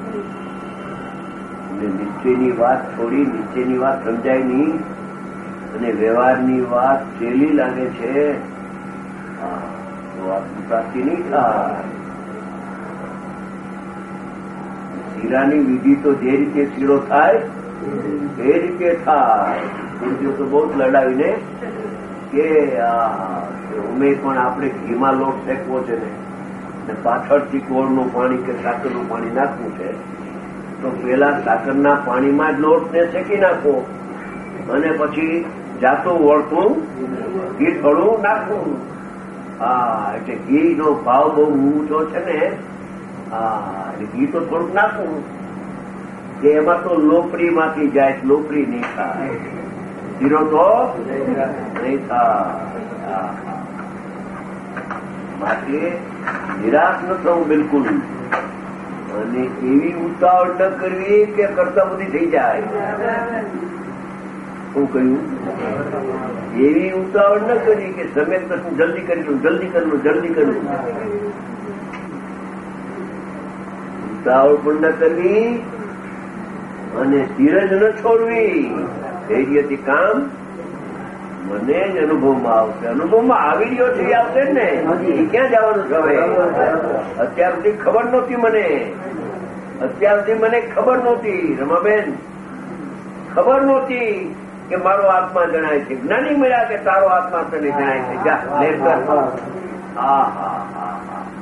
અને નીચેની વાત છોડી નીચેની વાત સમજાય નહીં અને વ્યવહારની વાત સહેલી લાગે છે તો આત્મપ્રાપ્તિ નહીં થાય. શીરાની વિધિ તો જે રીતે શીરો થાય એ રીતે થાય. પૂર્જો તો બહુ જ લડાવીને કે ઉમે પણ આપણે ઘીમાં લોટ ફેંકવો છે ને પાછળથી ગોળનું પાણી કે સાકરનું પાણી નાખવું છે તો પેલા સાકરના પાણીમાં જ લોટને શેકી નાખો અને પછી જાતું વળતું ઘી થોડું નાખવું. હા, એટલે ઘીનો ભાવ બહુ ઊંચો છે ને. હા, એટલે ઘી તો થોડુંક નાખવું કે એમાં તો લોપરીમાંથી જાય, લોપરી નહીં થાય, શીરો તો નહીં થાય. માટે નિરાશ ન થવું બિલકુલ. અને એવી ઉતાવળ ન કરવી કે કરતા બધી થઈ જાય. શું કહ્યું? એવી ઉતાવળ ન કરવી કે સમય જલ્દી કરી લઉં, જલ્દી કરી લઉં, જલ્દી કરી લઉં. ઉતાવળ પણ ન કરવી અને ધીરજ ન છોડવી. ધૈર્યથી કામ મને જ અનુભવમાં આવશે. અનુભવમાં આવી રહ્યો છે એ આવશે ને. એ ક્યાં જવાનું છે હવે? અત્યાર સુધી ખબર નહોતી મને. અત્યાર સુધી મને ખબર નહોતી રમાબેન, ખબર નહોતી કે મારો આત્મા જણાય છે. જ્ઞાની મળ્યા કે તારો આત્મા તને જણાય છે. જા લે કર. હા હા હા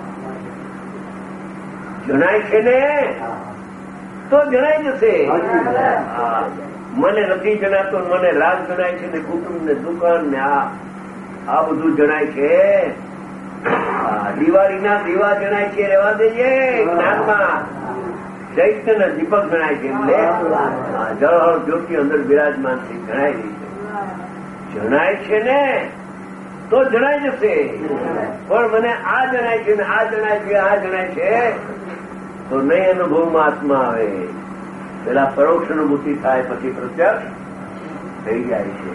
જણાય છે ને તો જણાય જશે. હા, મને નથી જણાતો, મને રાગ જણાય છે ને કુટુંબ ને દુકાન ને આ આ બધું જણાય છે. દિવાળીના દીવા જણાય છે, રહેવા દેજે. જ્ઞાનમાં ચૈત્યના દીપક જણાય છે. એટલે જળ જ્યોતિ અંદર બિરાજમાન છે, જણાય રહી છે. જણાય છે ને તો જણાય જશે. પણ મને આ જણાય છે ને આ જણાય છે, આ જણાય છે તો નહીં અનુભવમાં આત્મા આવે. પેલા પરોક્ષ અનુભૂતિ થાય, પછી પ્રત્યક્ષ થઈ જાય છે.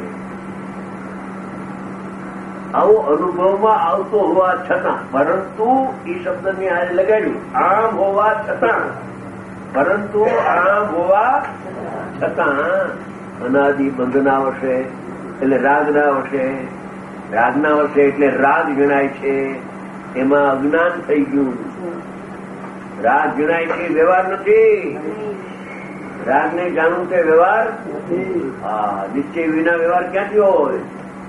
આવો અનુભવમાં આવતો હોવા છતાં, પરંતુ એ શબ્દની હારે લગાડ્યું, આમ હોવા છતાં, પરંતુ આમ હોવા છતાં અનાદિ બંધના વશે એટલે રાગના વશે, રાગના વશે એટલે રાગ જણાય છે. એમાં અજ્ઞાન થઈ ગયું. રાગ જણાય છે, વ્યવહાર નથી. રાગને જાણવું તે વ્યવહાર. હા, નિશ્ચય વિના વ્યવહાર ક્યાંથી હોય?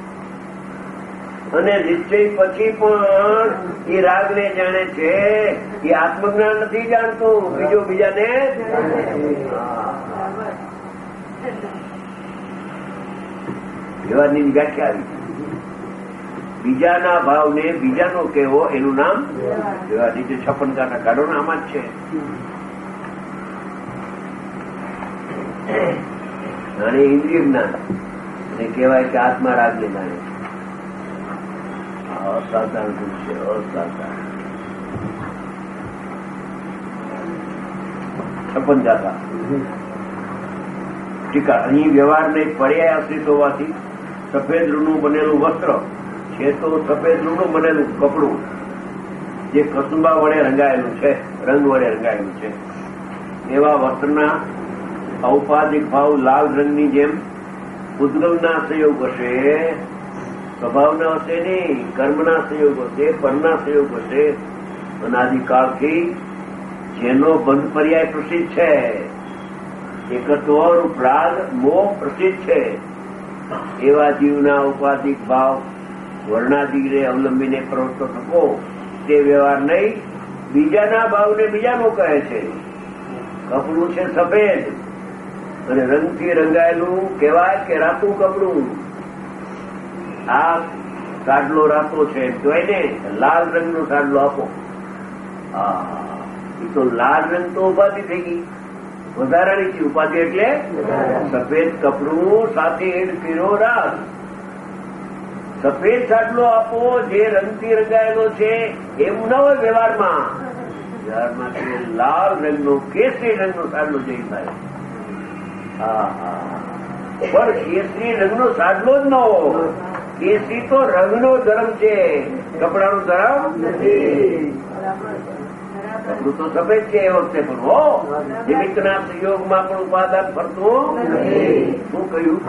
અને નિશ્ચય પછી પણ એ રાગને જાણે છે. એ આત્મજ્ઞાન નથી જાણતું, બીજો બીજાને. વ્યવહારની વ્યાખ્યા આવી. બીજાના ભાવને બીજાનો કહેવો એનું નામ વ્યવહાર. નીચે છપ્પન કાંટા કાઢો ને આમાં જ છે. અને ઇન્દ્રિય જ્ઞાન એને કહેવાય કે આત્મા રાગને જાણે છે. અસાધારણ દૃશ્ય, અસાધારણ. છપ્પન જાતા ટીકા. અહીં વ્યવહારને પર્યાય આશ્રિત હોવાથી સફેદ રૂનું બનેલું વસ્ત્ર છે તો સફેદ રૂનું બનેલું કપડું જે કસુંબા વડે રંગાયેલું છે, રંગ વડે રંગાયેલું છે, એવા વસ્ત્રના ઔપાધિક ભાવ લાલ રંગની જેમ ઉદ્ગમના સંયોગ હશે, સ્વભાવના હશે નહીં, કર્મના સંયોગ હશે, પરના સંયોગ હશે. અનાદિકાળથી જેનો બંધ પર્યાય પ્રસિદ્ધ છે, એકત્વ રૂપ રાગ મોહ પ્રસિદ્ધ છે, એવા જીવના ઉપાધિક ભાવ વર્ણાદિને અવલંબીને પ્રવર્તો થકો તે વ્યવહાર નહીં. બીજાના ભાવને બીજાનો કહે છે. કપડું છે સફેદ અને રંગથી રંગાયેલું કહેવાય કે રાતું કપડું. આ સાડલો રાતો છે કહેવાય ને, લાલ રંગનો સાડલો આપો. હા, એ તો લાલ રંગ તો ઉપાધિ થઈ ગઈ, વધારાની છે. ઉપાધિ એટલે સફેદ કપડું સાથે એડ કર્યો રાગ. સફેદ સાડલો આપો જે રંગથી રંગાયેલો છે એમ ન હોય વ્યવહારમાં. વ્યવહારમાં લાલ રંગનો કેસરી રંગનો સાડલો જઈ થાય. હા હા, પણ કેસરી રંગનો સાડલો જ ન હોય. એસી તો રંગનો ધર્મ છે, કપડાનો ધર્મ નથી. કપડું તો સફેદ છે એ વખતે પણ હો, નિમિત્તના સંયોગમાં પણ ઉપાદાન ફરતું શું કહ્યું?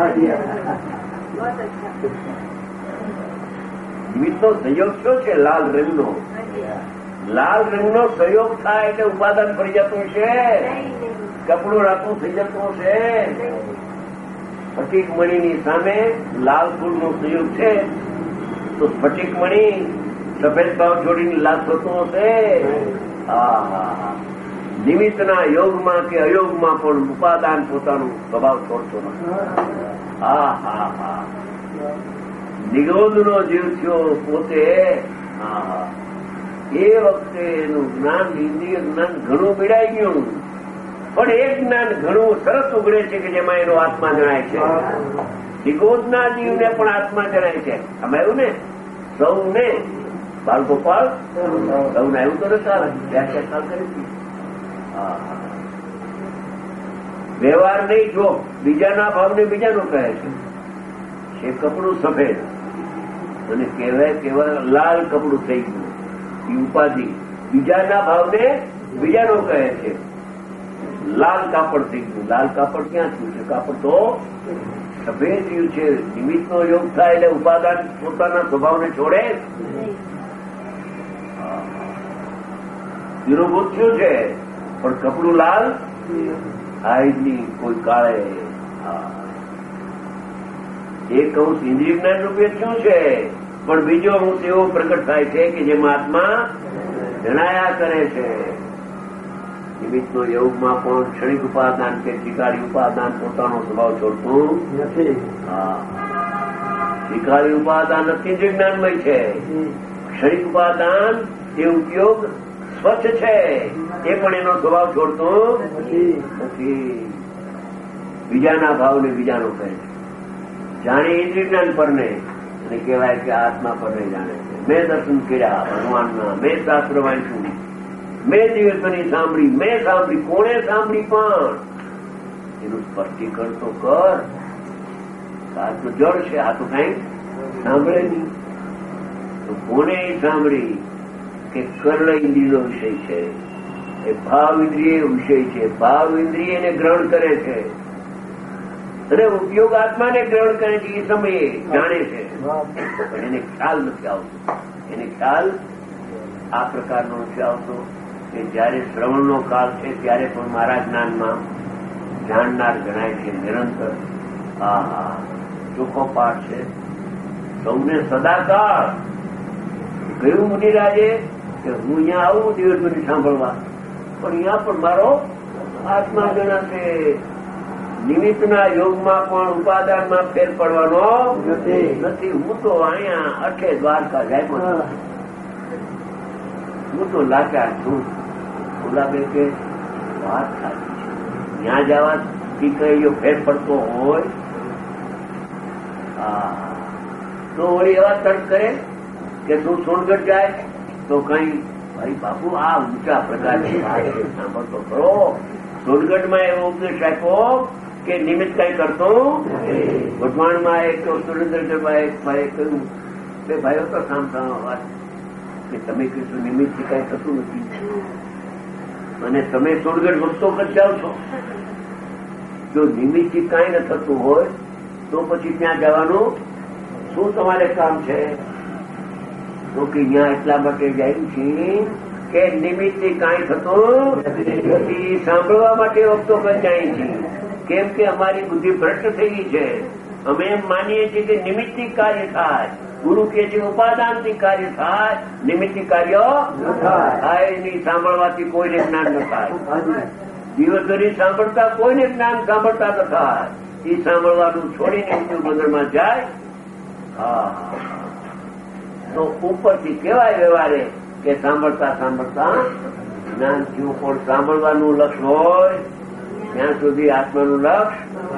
નિમિત્તનો સંયોગ શું છે? લાલ રંગનો. લાલ રંગનો સંયોગ થાય એટલે ઉપાદાન ફરી જતું છે, કપડું રાતું થઈ જતું છે. સ્ફટિક મણીની સામે લાલ ફૂલનો સંયોગ છે તો સ્ફટિક મણી સફેદ ભાવ છોડીને લાલ થતો હશે. હા, નિમિત્તના યોગમાં કે અયોગમાં પણ ઉપાદાન પોતાનું સ્વભાવ છોડતો નથી. હા હા હા નિરોધનો જીવ થયો પોતે. હા, એ વખતે એનું જ્ઞાન, ઇન્દ્રિય જ્ઞાન ઘણું પીડાઈ ગયું, પણ એ જ્ઞાન ઘણું સરસ ઉગડે છે કે જેમાં એનો આત્મા જણાય છે. નિગોદના જીવને પણ આત્મા જણાય છે. આમાં એવું ને સૌને બાળગોપાલ સૌને આવ્યું તો ચાલે વ્યાખ્યા ચાલ કરી. વ્યવહાર નહીં જો બીજાના ભાવને બીજાનો કહે છે. એ કપડું સફેદ અને કહેવાય કેવા લાલ કપડું થઈ ગયું, એ ઉપાધિ બીજાના ભાવને બીજાનો કહે છે. લાલ કાપડ થઈ ગયું. લાલ કાપડ ક્યાં થયું છે? કાપડ તો સફેદ થયું છે. નિમિત્તનો યોગ થાય એટલે ઉપાદાન પોતાના સ્વભાવને છોડે. વિરોભૂત થયું છે પણ કપડું લાલ હાઈની કોઈ કાળે. એક અંશ ઇન્દ્રિય જ્ઞાન રૂપે થયું છે પણ બીજો અંશ એવો પ્રગટ થાય છે કે જેમાં આત્મા જણાયા કરે છે. નિમિત્તનો યોગમાં પણ ક્ષણિક ઉપાદાન કે સ્વીકારી ઉપાદાન પોતાનો સ્વભાવ છોડતું નથી. હા, સ્વીકારી ઉપાદાન અત્યંત જ્ઞાનમય છે. ક્ષણિક ઉપાદાન એ ઉપયોગ સ્વચ્છ છે, એ પણ એનો સ્વભાવ છોડતો નથી. બીજાના ભાવને બીજાનો કહે છે. જાણે ઇન્દ્રિય જ્ઞાન પરને અને કહેવાય કે આત્મા પરને જાણે છે. મેં દર્શન કર્યા ભગવાનના, મેં શાસ્ત્ર વાંચ્યું, મેં દિવસની સાંભળી, મેં સાંભળી. કોણે સાંભળી? પણ એનું સ્પષ્ટીકરણ તો કર. આ તો જળ છે, આ તો કઈ સાંભળે નહીં. તો કોને સાંભળી? કે કર્ણ ઇન્દ્રિયનો વિષય છે, એ ભાવ ઇન્દ્રિય વિષય છે. ભાવ ઇન્દ્રિય એને ગ્રહણ કરે છે અને ઉપયોગ આત્માને ગ્રહણ કરે છે. એ સમયે જાણે છે પણ એને ખ્યાલ નથી આવતો. એને ખ્યાલ આ પ્રકારનો નથી આવતો કે જયારે શ્રવણનો કાળ છે ત્યારે પણ મારા જ્ઞાનમાં જાણનાર જણાય છે નિરંતર. હા હા, ચોખ્ખો પાઠ છે. સૌને સદાકાળ કહ્યું મુનિરાજે કે હું અહીંયા આવું દિવસભરી સાંભળવા, પણ અહીંયા પણ મારો આત્મા જણાશે. નિમિત્તના યોગમાં પણ ઉપાદાનમાં ફેર પડવાનો નથી. હું તો અહીંયા અઠે દ્વારકા જાય, હું તો લાચાર છું. ગુલાબે કે વાત સાચી છે. ત્યાં જવાથી કઈ ફેર પડતો હોય તો વળી એવા તર્ક કરે કે તું સોનગઢ જાય તો કઈ ભાઈ બાપુ આ ઊંચા પ્રકારની સાંભળતો ખરો. સોનગઢમાં એવો ઉપદેશ આપ્યો કે નિમિત્ત કઈ કરતો. વઢવાણમાં એક સુરેન્દ્રગઢમાં એક ભાઈ કહ્યું બે ભાઈઓ તો સાંભળવા વાત કે તમે કીધું નિમિત્તથી કઈ થતું નથી અને તમે સોનગઢ વસ્તો કરી જાઓ છો. જો નિમિત્તથી કઈ ન થતું હોય તો પછી ત્યાં જવાનું શું તમારે કામ છે? તો કે ત્યાં એટલા માટે જાય છે કે નિમિત્તથી કાંઈ થતું નથી. સાંભળવા માટે વખતો પણ જાય છે. કેમ કે અમારી બુદ્ધિ ભ્રષ્ટ થઈ ગઈ છે. અમે એમ માનીએ છીએ કે નિમિત્તથી કાર્ય થાય. ગુરુ કે છે ઉપાદાનથી કાર્ય થાય, નિમિત્તથી કાર્ય થાય નહીં. સાંભળવાથી કોઈને જ્ઞાન ન થાય. દિવસભરી સાંભળતા કોઈને જ્ઞાન સાંભળતા ન થાય. એ સાંભળવાનું છોડીને ઉદ્યોગ મંદિરમાં જાય. હા, તો ઉપરથી કેવાય વ્યવહારે કે સાંભળતા સાંભળતા જ્ઞાન થયું. પણ સાંભળવાનું લક્ષ હોય ત્યાં સુધી આત્માનું લક્ષ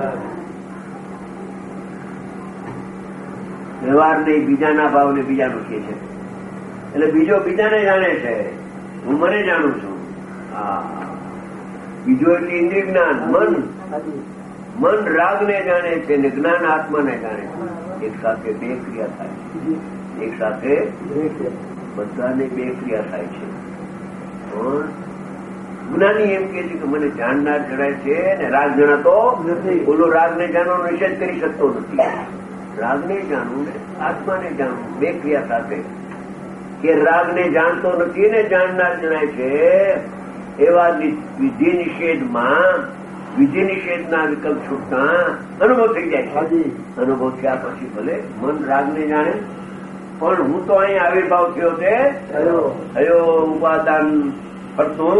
વ્યવહાર નહીં. બીજાના ભાવને બીજાનું કહે છે એટલે બીજો બીજાને જાણે છે, હું મને જાણું છું. હા, બીજો એટલે ઇન્દ્રિય જ્ઞાન, મન. મન રાગને જાણે છે ને જ્ઞાન આત્માને જાણે છે. એક સાથે બે ક્રિયા થાય છે. એક સાથે બધાને બે ક્રિયા થાય છે. પણ જ્ઞાની એમ કે છે કે મને જાણનાર જણાય છે ને રાગ જણાતો નથી. બોલો રાગને જાણવાનો નિષેધ કરી શકતો નથી. રાગને જાણવું ને આત્માને જાણવું બે ક્રિયા સાથે. કે રાગને જાણતો નથી ને જાણનાર જણાય છે એવા વિધિ નિષેધમાં વિધિ નિષેધના વિકલ્પ છૂટતા અનુભવ થઈ જાય છે. અનુભવ થયા પછી ભલે મન રાગને જાણે પણ હું તો અહીં આવિર્ભાવ થયો છે થયો ઉપાદાન ફરતું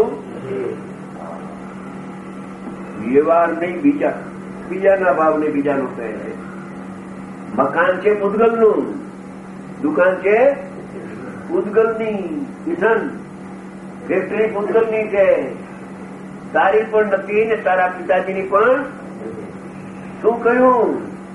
વ્યવહાર નહીં બીજા બીજાના ભાવને બીજાનું કહે છે. મકાન છે પૂતગલનું, દુકાન છે પૂતગલની, કિશન ફેક્ટરી પૂતગલની છે. તારી પણ નથી ને તારા પિતાજીની પણ. શું કહ્યું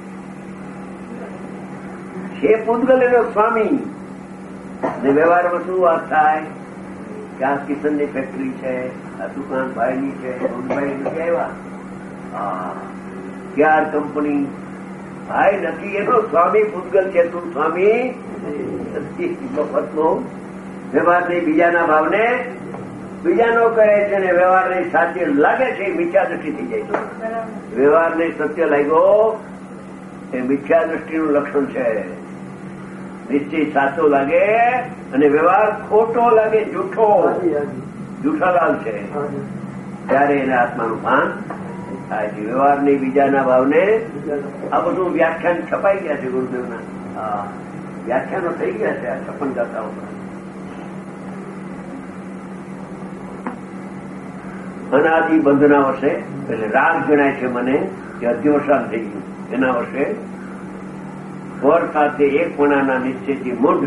છે પૂતગલ એનો સ્વામી ને વ્યવહારમાં શું વાત થાય કે આ કિશનની ફેક્ટરી છે, આ દુકાન ભાઈની છે, ભાઈ નથી આવ્યા ક્યાર કંપની ભાઈ નથી એનો સ્વામી પૂતગલ છે. તું સ્વામી મફતનો વ્યવહારની બીજાના ભાવને બીજાનો કહે છે ને વ્યવહારને સાચી લાગે છે મિથ્યા દ્રષ્ટિ થઈ જાય છે. વ્યવહારને સત્ય લાગ્યો એ મિથ્યા દ્રષ્ટિનું લક્ષણ છે. નિશ્ચય સાચો લાગે અને વ્યવહાર ખોટો લાગે, જૂઠો જૂઠાલાલ છે ત્યારે એને આત્માનું ભાન થાય છે. વ્યવહારની બીજાના ભાવને આ બધું વ્યાખ્યાન છપાઈ ગયા છે ગુરુદેવના. હા, વ્યાખ્યાનો થઈ ગયા છે આ છપ્પન ગાથાઓ. અનાદિ બંધના વર્ષે એટલે રાગ જણાય છે મને કે અધ્યવસાન થઈ ગયું. એના વર્ષે સ્વર સાથે એકપણાના નિશ્ચયથી મૂઢ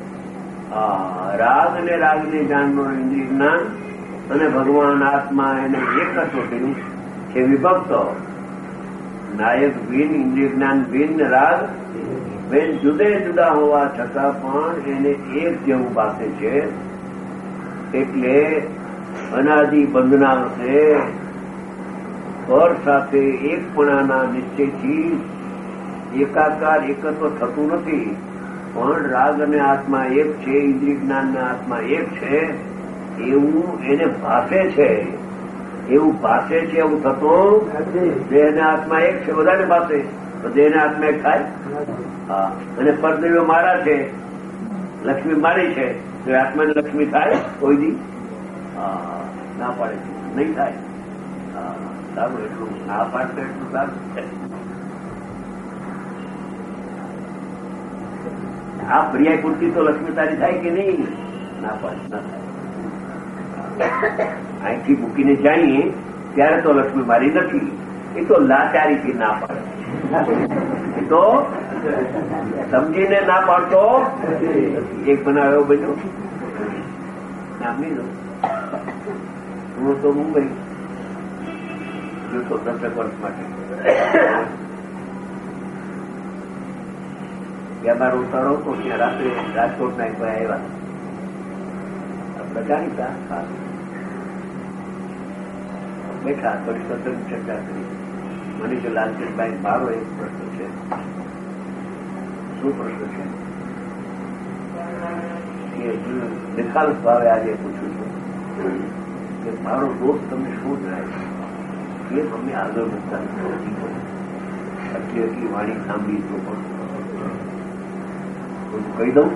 રાગ અને રાગને જાણનો ઇન્દ્રિય જ્ઞાન અને ભગવાન આત્મા એને એક કસોટીનું છે વિભક્ત. નાયક ભિન્ન, ઇન્દ્રિય જ્ઞાન ભિન્ન, રાગ બેન જુદે જુદા હોવા છતાં પણ એને એક જેવું ભાષે છે. એટલે અનાદિ બંધના વર્ષે સ્વર સાથે એકપણાના નિશ્ચયથી એકાકાર એકત્વ થતું નથી. પણ રાગ અને આત્મા એક છે, ઇન્દ્રિય જ્ઞાનના આત્મા એક છે એવું એને ભાષે છે. એવું ભાષે છે એવું થતું દેહના આત્મા એક છે, બધાને ભાષે તો દેહના આત્મા એક થાય. હા, અને પરદેવીઓ મારા છે, લક્ષ્મી મારી છે તો આત્માને લક્ષ્મી થાય કોઈ દી ના પાડે છે નહીં થાય. સારું, એટલું ના પાડતો એટલું સારું. આ પ્રિયા પૂરતી તો લક્ષ્મી તારી થાય કે નહીં? ના પાડે ના થાય. અહીંથી મૂકીને જાણીએ ત્યારે તો લક્ષ્મી મારી નથી. એ તો લાચારીથી ના પાડે. એ તો સમજીને ના પાડતો. એક બનાવ્યો બન્યો નામની લો. હું તો મુંબઈ જોતો દસેક વર્ષ માટે ત્યાં મારો ઉતારો હતો. ત્યાં રાત્રે રાજકોટના એક ભાઈ આવ્યા, આપણે જાણીતા ખાસ બેઠા, થોડી સત્સંગ ચર્ચા કરી. મને જો લાલચંદભાઈ મારો એક પ્રશ્ન છે. શું પ્રશ્ન છે કે નિખાલસ ભાવે આજે પૂછું છું કે મારો દોસ્ત તમને શું જણાય છે? કેમ અમે આગળ વધતા નથી? આટલી આટલી વાણી સાંભળી તો પણ કહી દઉં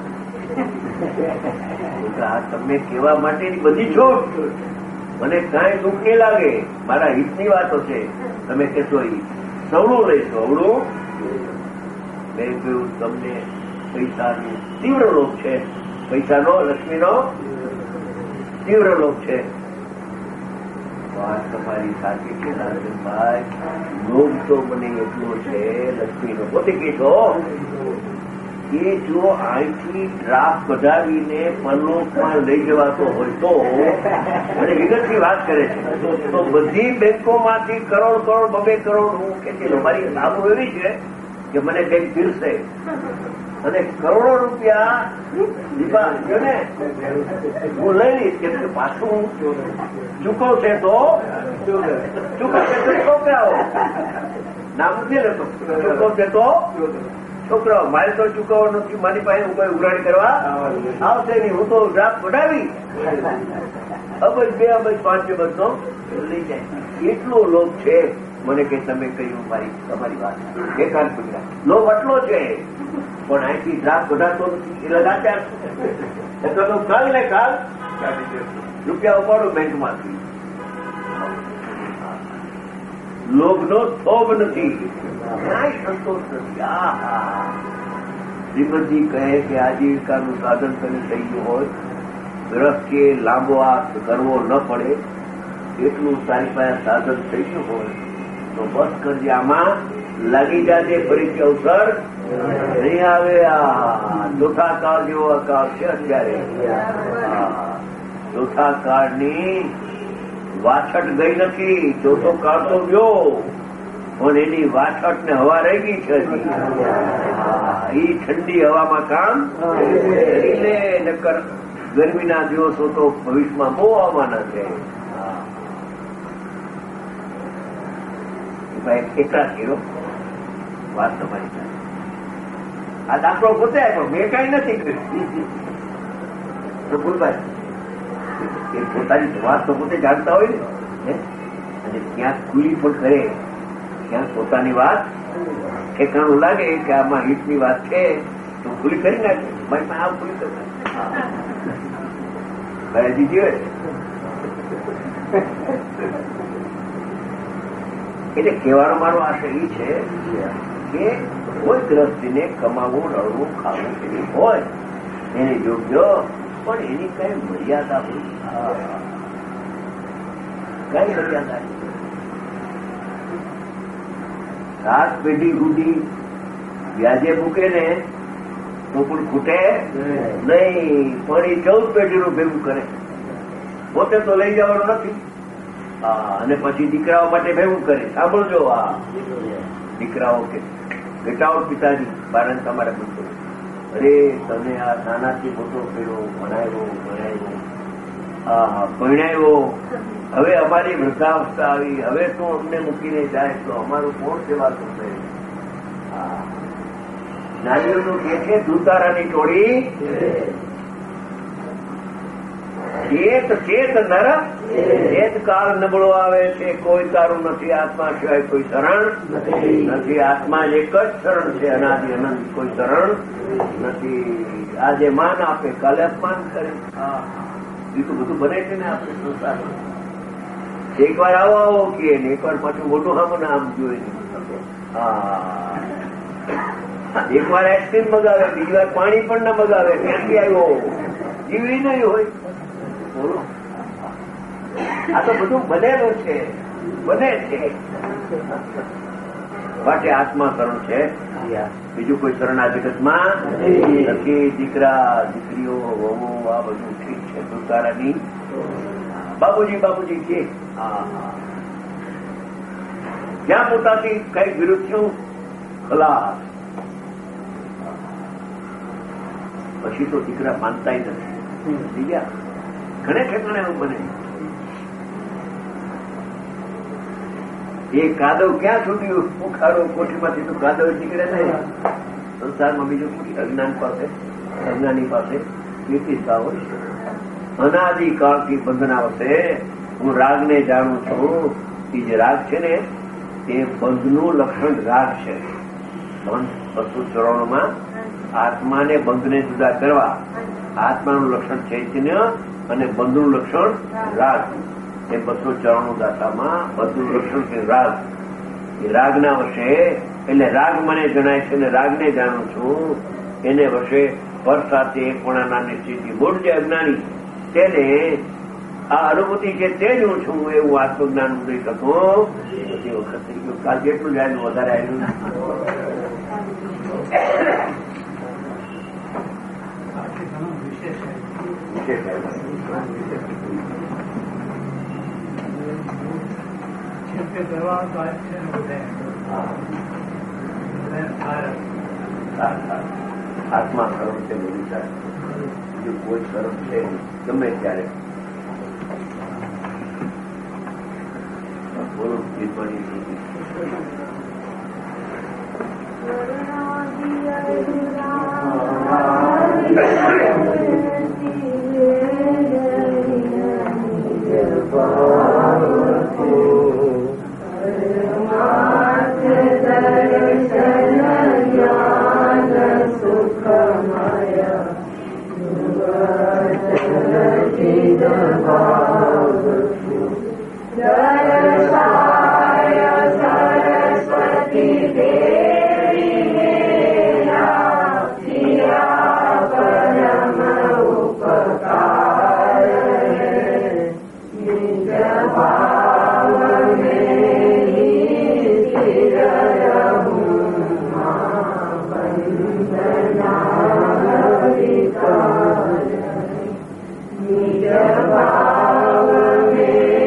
આ તમને કહેવા માટેની બધી છોટ. મને કાંઈ દુઃખ નહીં લાગે, મારા હિતની વાતો છે. તમે કહેશો એ સવડું લઈશો અવડું. મેં કહ્યું તમને પૈસાનું તીવ્ર લોભ છે, પૈસાનો લક્ષ્મીનો તીવ્ર લોભ છે. વાત તમારી સાચી છે નારાયણભાઈ. લોભ તો મને એટલો છે લક્ષ્મીનો. પોતે કહેશો કે જો અહીંથી ડ્રાફ્ટ કઢાવીને પરલોકમાં લઈ જવાતો હોય તો, અને વિગતની વાત કરે છે તો બધી બેંકોમાંથી કરોડ કરોડ બબે કરોડ હું કે મારી લાભો એવી છે કે મને કંઈક પીરશે અને કરોડો રૂપિયા ને હું લઈ લઈશ. કેમ કે પાછું ચૂકવશે તો ચૂકવશે તો છોકરાઓ, નામ નથી લેતો. ચૂકવશે તો છોકરાઓ. મારે તો ચૂકવવા નથી, મારી પાસે કોઈ ઉઘરાણી કરવા આવશે નહીં. હું તો રાત વડાવી અબજ બે અબજ પાંચ અબજ તો લઈ જાય. એટલો લોભ છે મને કે તમે કહ્યું મારી તમારી વાત એકાંત ગુજરાત લોભ એટલો છે. પણ અહીંથી રાત વઢાતો નથી એટલે લાચાર એટલે તો કાલ ને કાલ રૂપિયા ઉપાડો બેંકમાંથી. લોભનો થોભ નથી, ક્યાંય સંતોષ નથી. આ હા શ્રીમદજી કહે કે આજીવિકાનું સાધન તમે થઈ ગયું હોય, ગ્રસ્ત લાંબો હાથ કરવો ન પડે એટલું તારી પાસે સાધન થઈ ગયું હોય તો બસ કરજે. આમાં લાગી જાજે, ફરીથી અવસર નહીં આવે. આ ચોથા કાળ જેવો અકાળ છે અત્યારે. ચોથા કાળની વાછટ ગઈ નથી. ચોથો કાળ તો ગયો પણ એની વાછટ ને હવા રહી ગઈ છે. એ ઠંડી હવામાં કામ એટલે નકર ગરમીના દિવસો તો ભવિષ્યમાં બહુ આવવાના છે. એટલા થયો વાત તમારી સાથે. આ દાખલો પોતે આપ્યો, મેં કઈ નથી કર્યું. ભૂલભાઈ એ પોતાની વાત તો પોતે જાણતા હોય ને, અને ક્યાંક ખુલ્લી પણ કરે, ક્યાંક પોતાની વાત ઠેકાણું લાગે કે આમાં હિતની વાત છે તો ખુલ્લી કરી નાખે. ભાઈ આ ખુલ્લી કરી નાખે દીધી એટલે કહેવાનો મારો આશય એ છે કે કોઈ ગ્રસ્તીને કમાવું, રડવું, ખાવું એની હોય એને યોગ્ય, પણ એની કઈ મર્યાદા હોય. કઈ મર્યાદા સાત પેઢી સુધી વ્યાજે મૂકે ને તો પણ ખૂટે નહીં, પણ એ ચૌદ પેઢીનું ભેગું કરે. પોતે તો લઈ જવાનું નથી અને પછી દીકરાઓ માટે ભેગું કરે. સાંભળજો, આ દીકરાઓ કે બેટાઓ પિતાજી બારણ તમારે પૂછો, અરે તમે આ નાનાથી મોટો કર્યો, ભણાવ્યો ભણાવ્યો હા પરણાવ્યો, હવે અમારી વૃદ્ધાવસ્થા આવી, હવે તું અમને મૂકીને જાય તો અમારું કોણ સેવા કરશે? નારીઓનું કે છે ધુતારાની ટોળી ચેત ચેત નર ચેત કાળ નબળો આવે છે, કોઈ તારું નથી આત્મા સિવાય કોઈ શરણ નથી. આત્મા જ એક જ શરણ છે, અનાદિ અનંત કોઈ શરણ નથી. આજે માન આપે કાલે અપમાન કરે. બીજું બધું બને છે ને આપણે સંસારમાં. એક વાર આવો આવો કે એક વાર પાછું મોટું હામું આમ જોઈએ. હા એક વાર આઈસ્ક્રીમ મગાવે, બીજી વાર પાણી પણ ના મગાવે. ક્યાંથી આવ્યો? જીવી નહીં હોય. બોલો, આ તો બધું બનેલું છે, બને છે. માટે આત્મા શરણ છે, બીજું કોઈ શરણ આ જગતમાં નથી. દીકરા દીકરીઓ વહુ આ બધું ઠીક છે. દુકારાની બાબુજી બાબુજી કે જ્યાં પોતાથી કઈ વિરુદ્ધ થયું ખલાસ. પછી તો દીકરા માનતા નથી. ગયા ઘણે ઠેકાણે એવું બને. એ કાદવ ક્યાં છૂટ્યું? ઉખાડો કોઠીમાંથી તો કાદવ નીકળે નહીં. સંસારમાં બીજું શું? અજ્ઞાન પાસે, અજ્ઞાની પાસે નીતિશતા હોય છે. અનાદિ કાળથી બંધનાવશે. હું રાગને જાણું છું. એ જે રાગ છે ને એ બંધનું લક્ષણ રાગ છે. બંધ બસો ચોરાણુંમાં આત્માને બંધને જુદા કરવા આત્માનું લક્ષણ ચૈતન્ય અને બંધનું લક્ષણ રાગ. એ બસો ચોરાણું દાતામાં બંધનું લક્ષણ છે રાગ. એ રાગના વશે એટલે રાગ મને જણાય છે અને રાગને જાણું છું. એને વશે પર સાથે એકપણાના નિશ્ચિતથી બોલ જે અજ્ઞાની તેને આ અનુભૂતિ છે તે જ હું છું એવું આત્મજ્ઞાન ઉદય થતો બધી વખત થઈ ગયું. કાલ જેટલું જ આવ્યું વધારે આવ્યું. આત્મા શરમ છે બધું સાહેબ, બીજું કોઈ શરમ છે ગમે ત્યારે બોલો ટિપ્પણી સુધી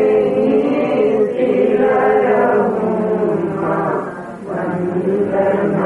Thank you.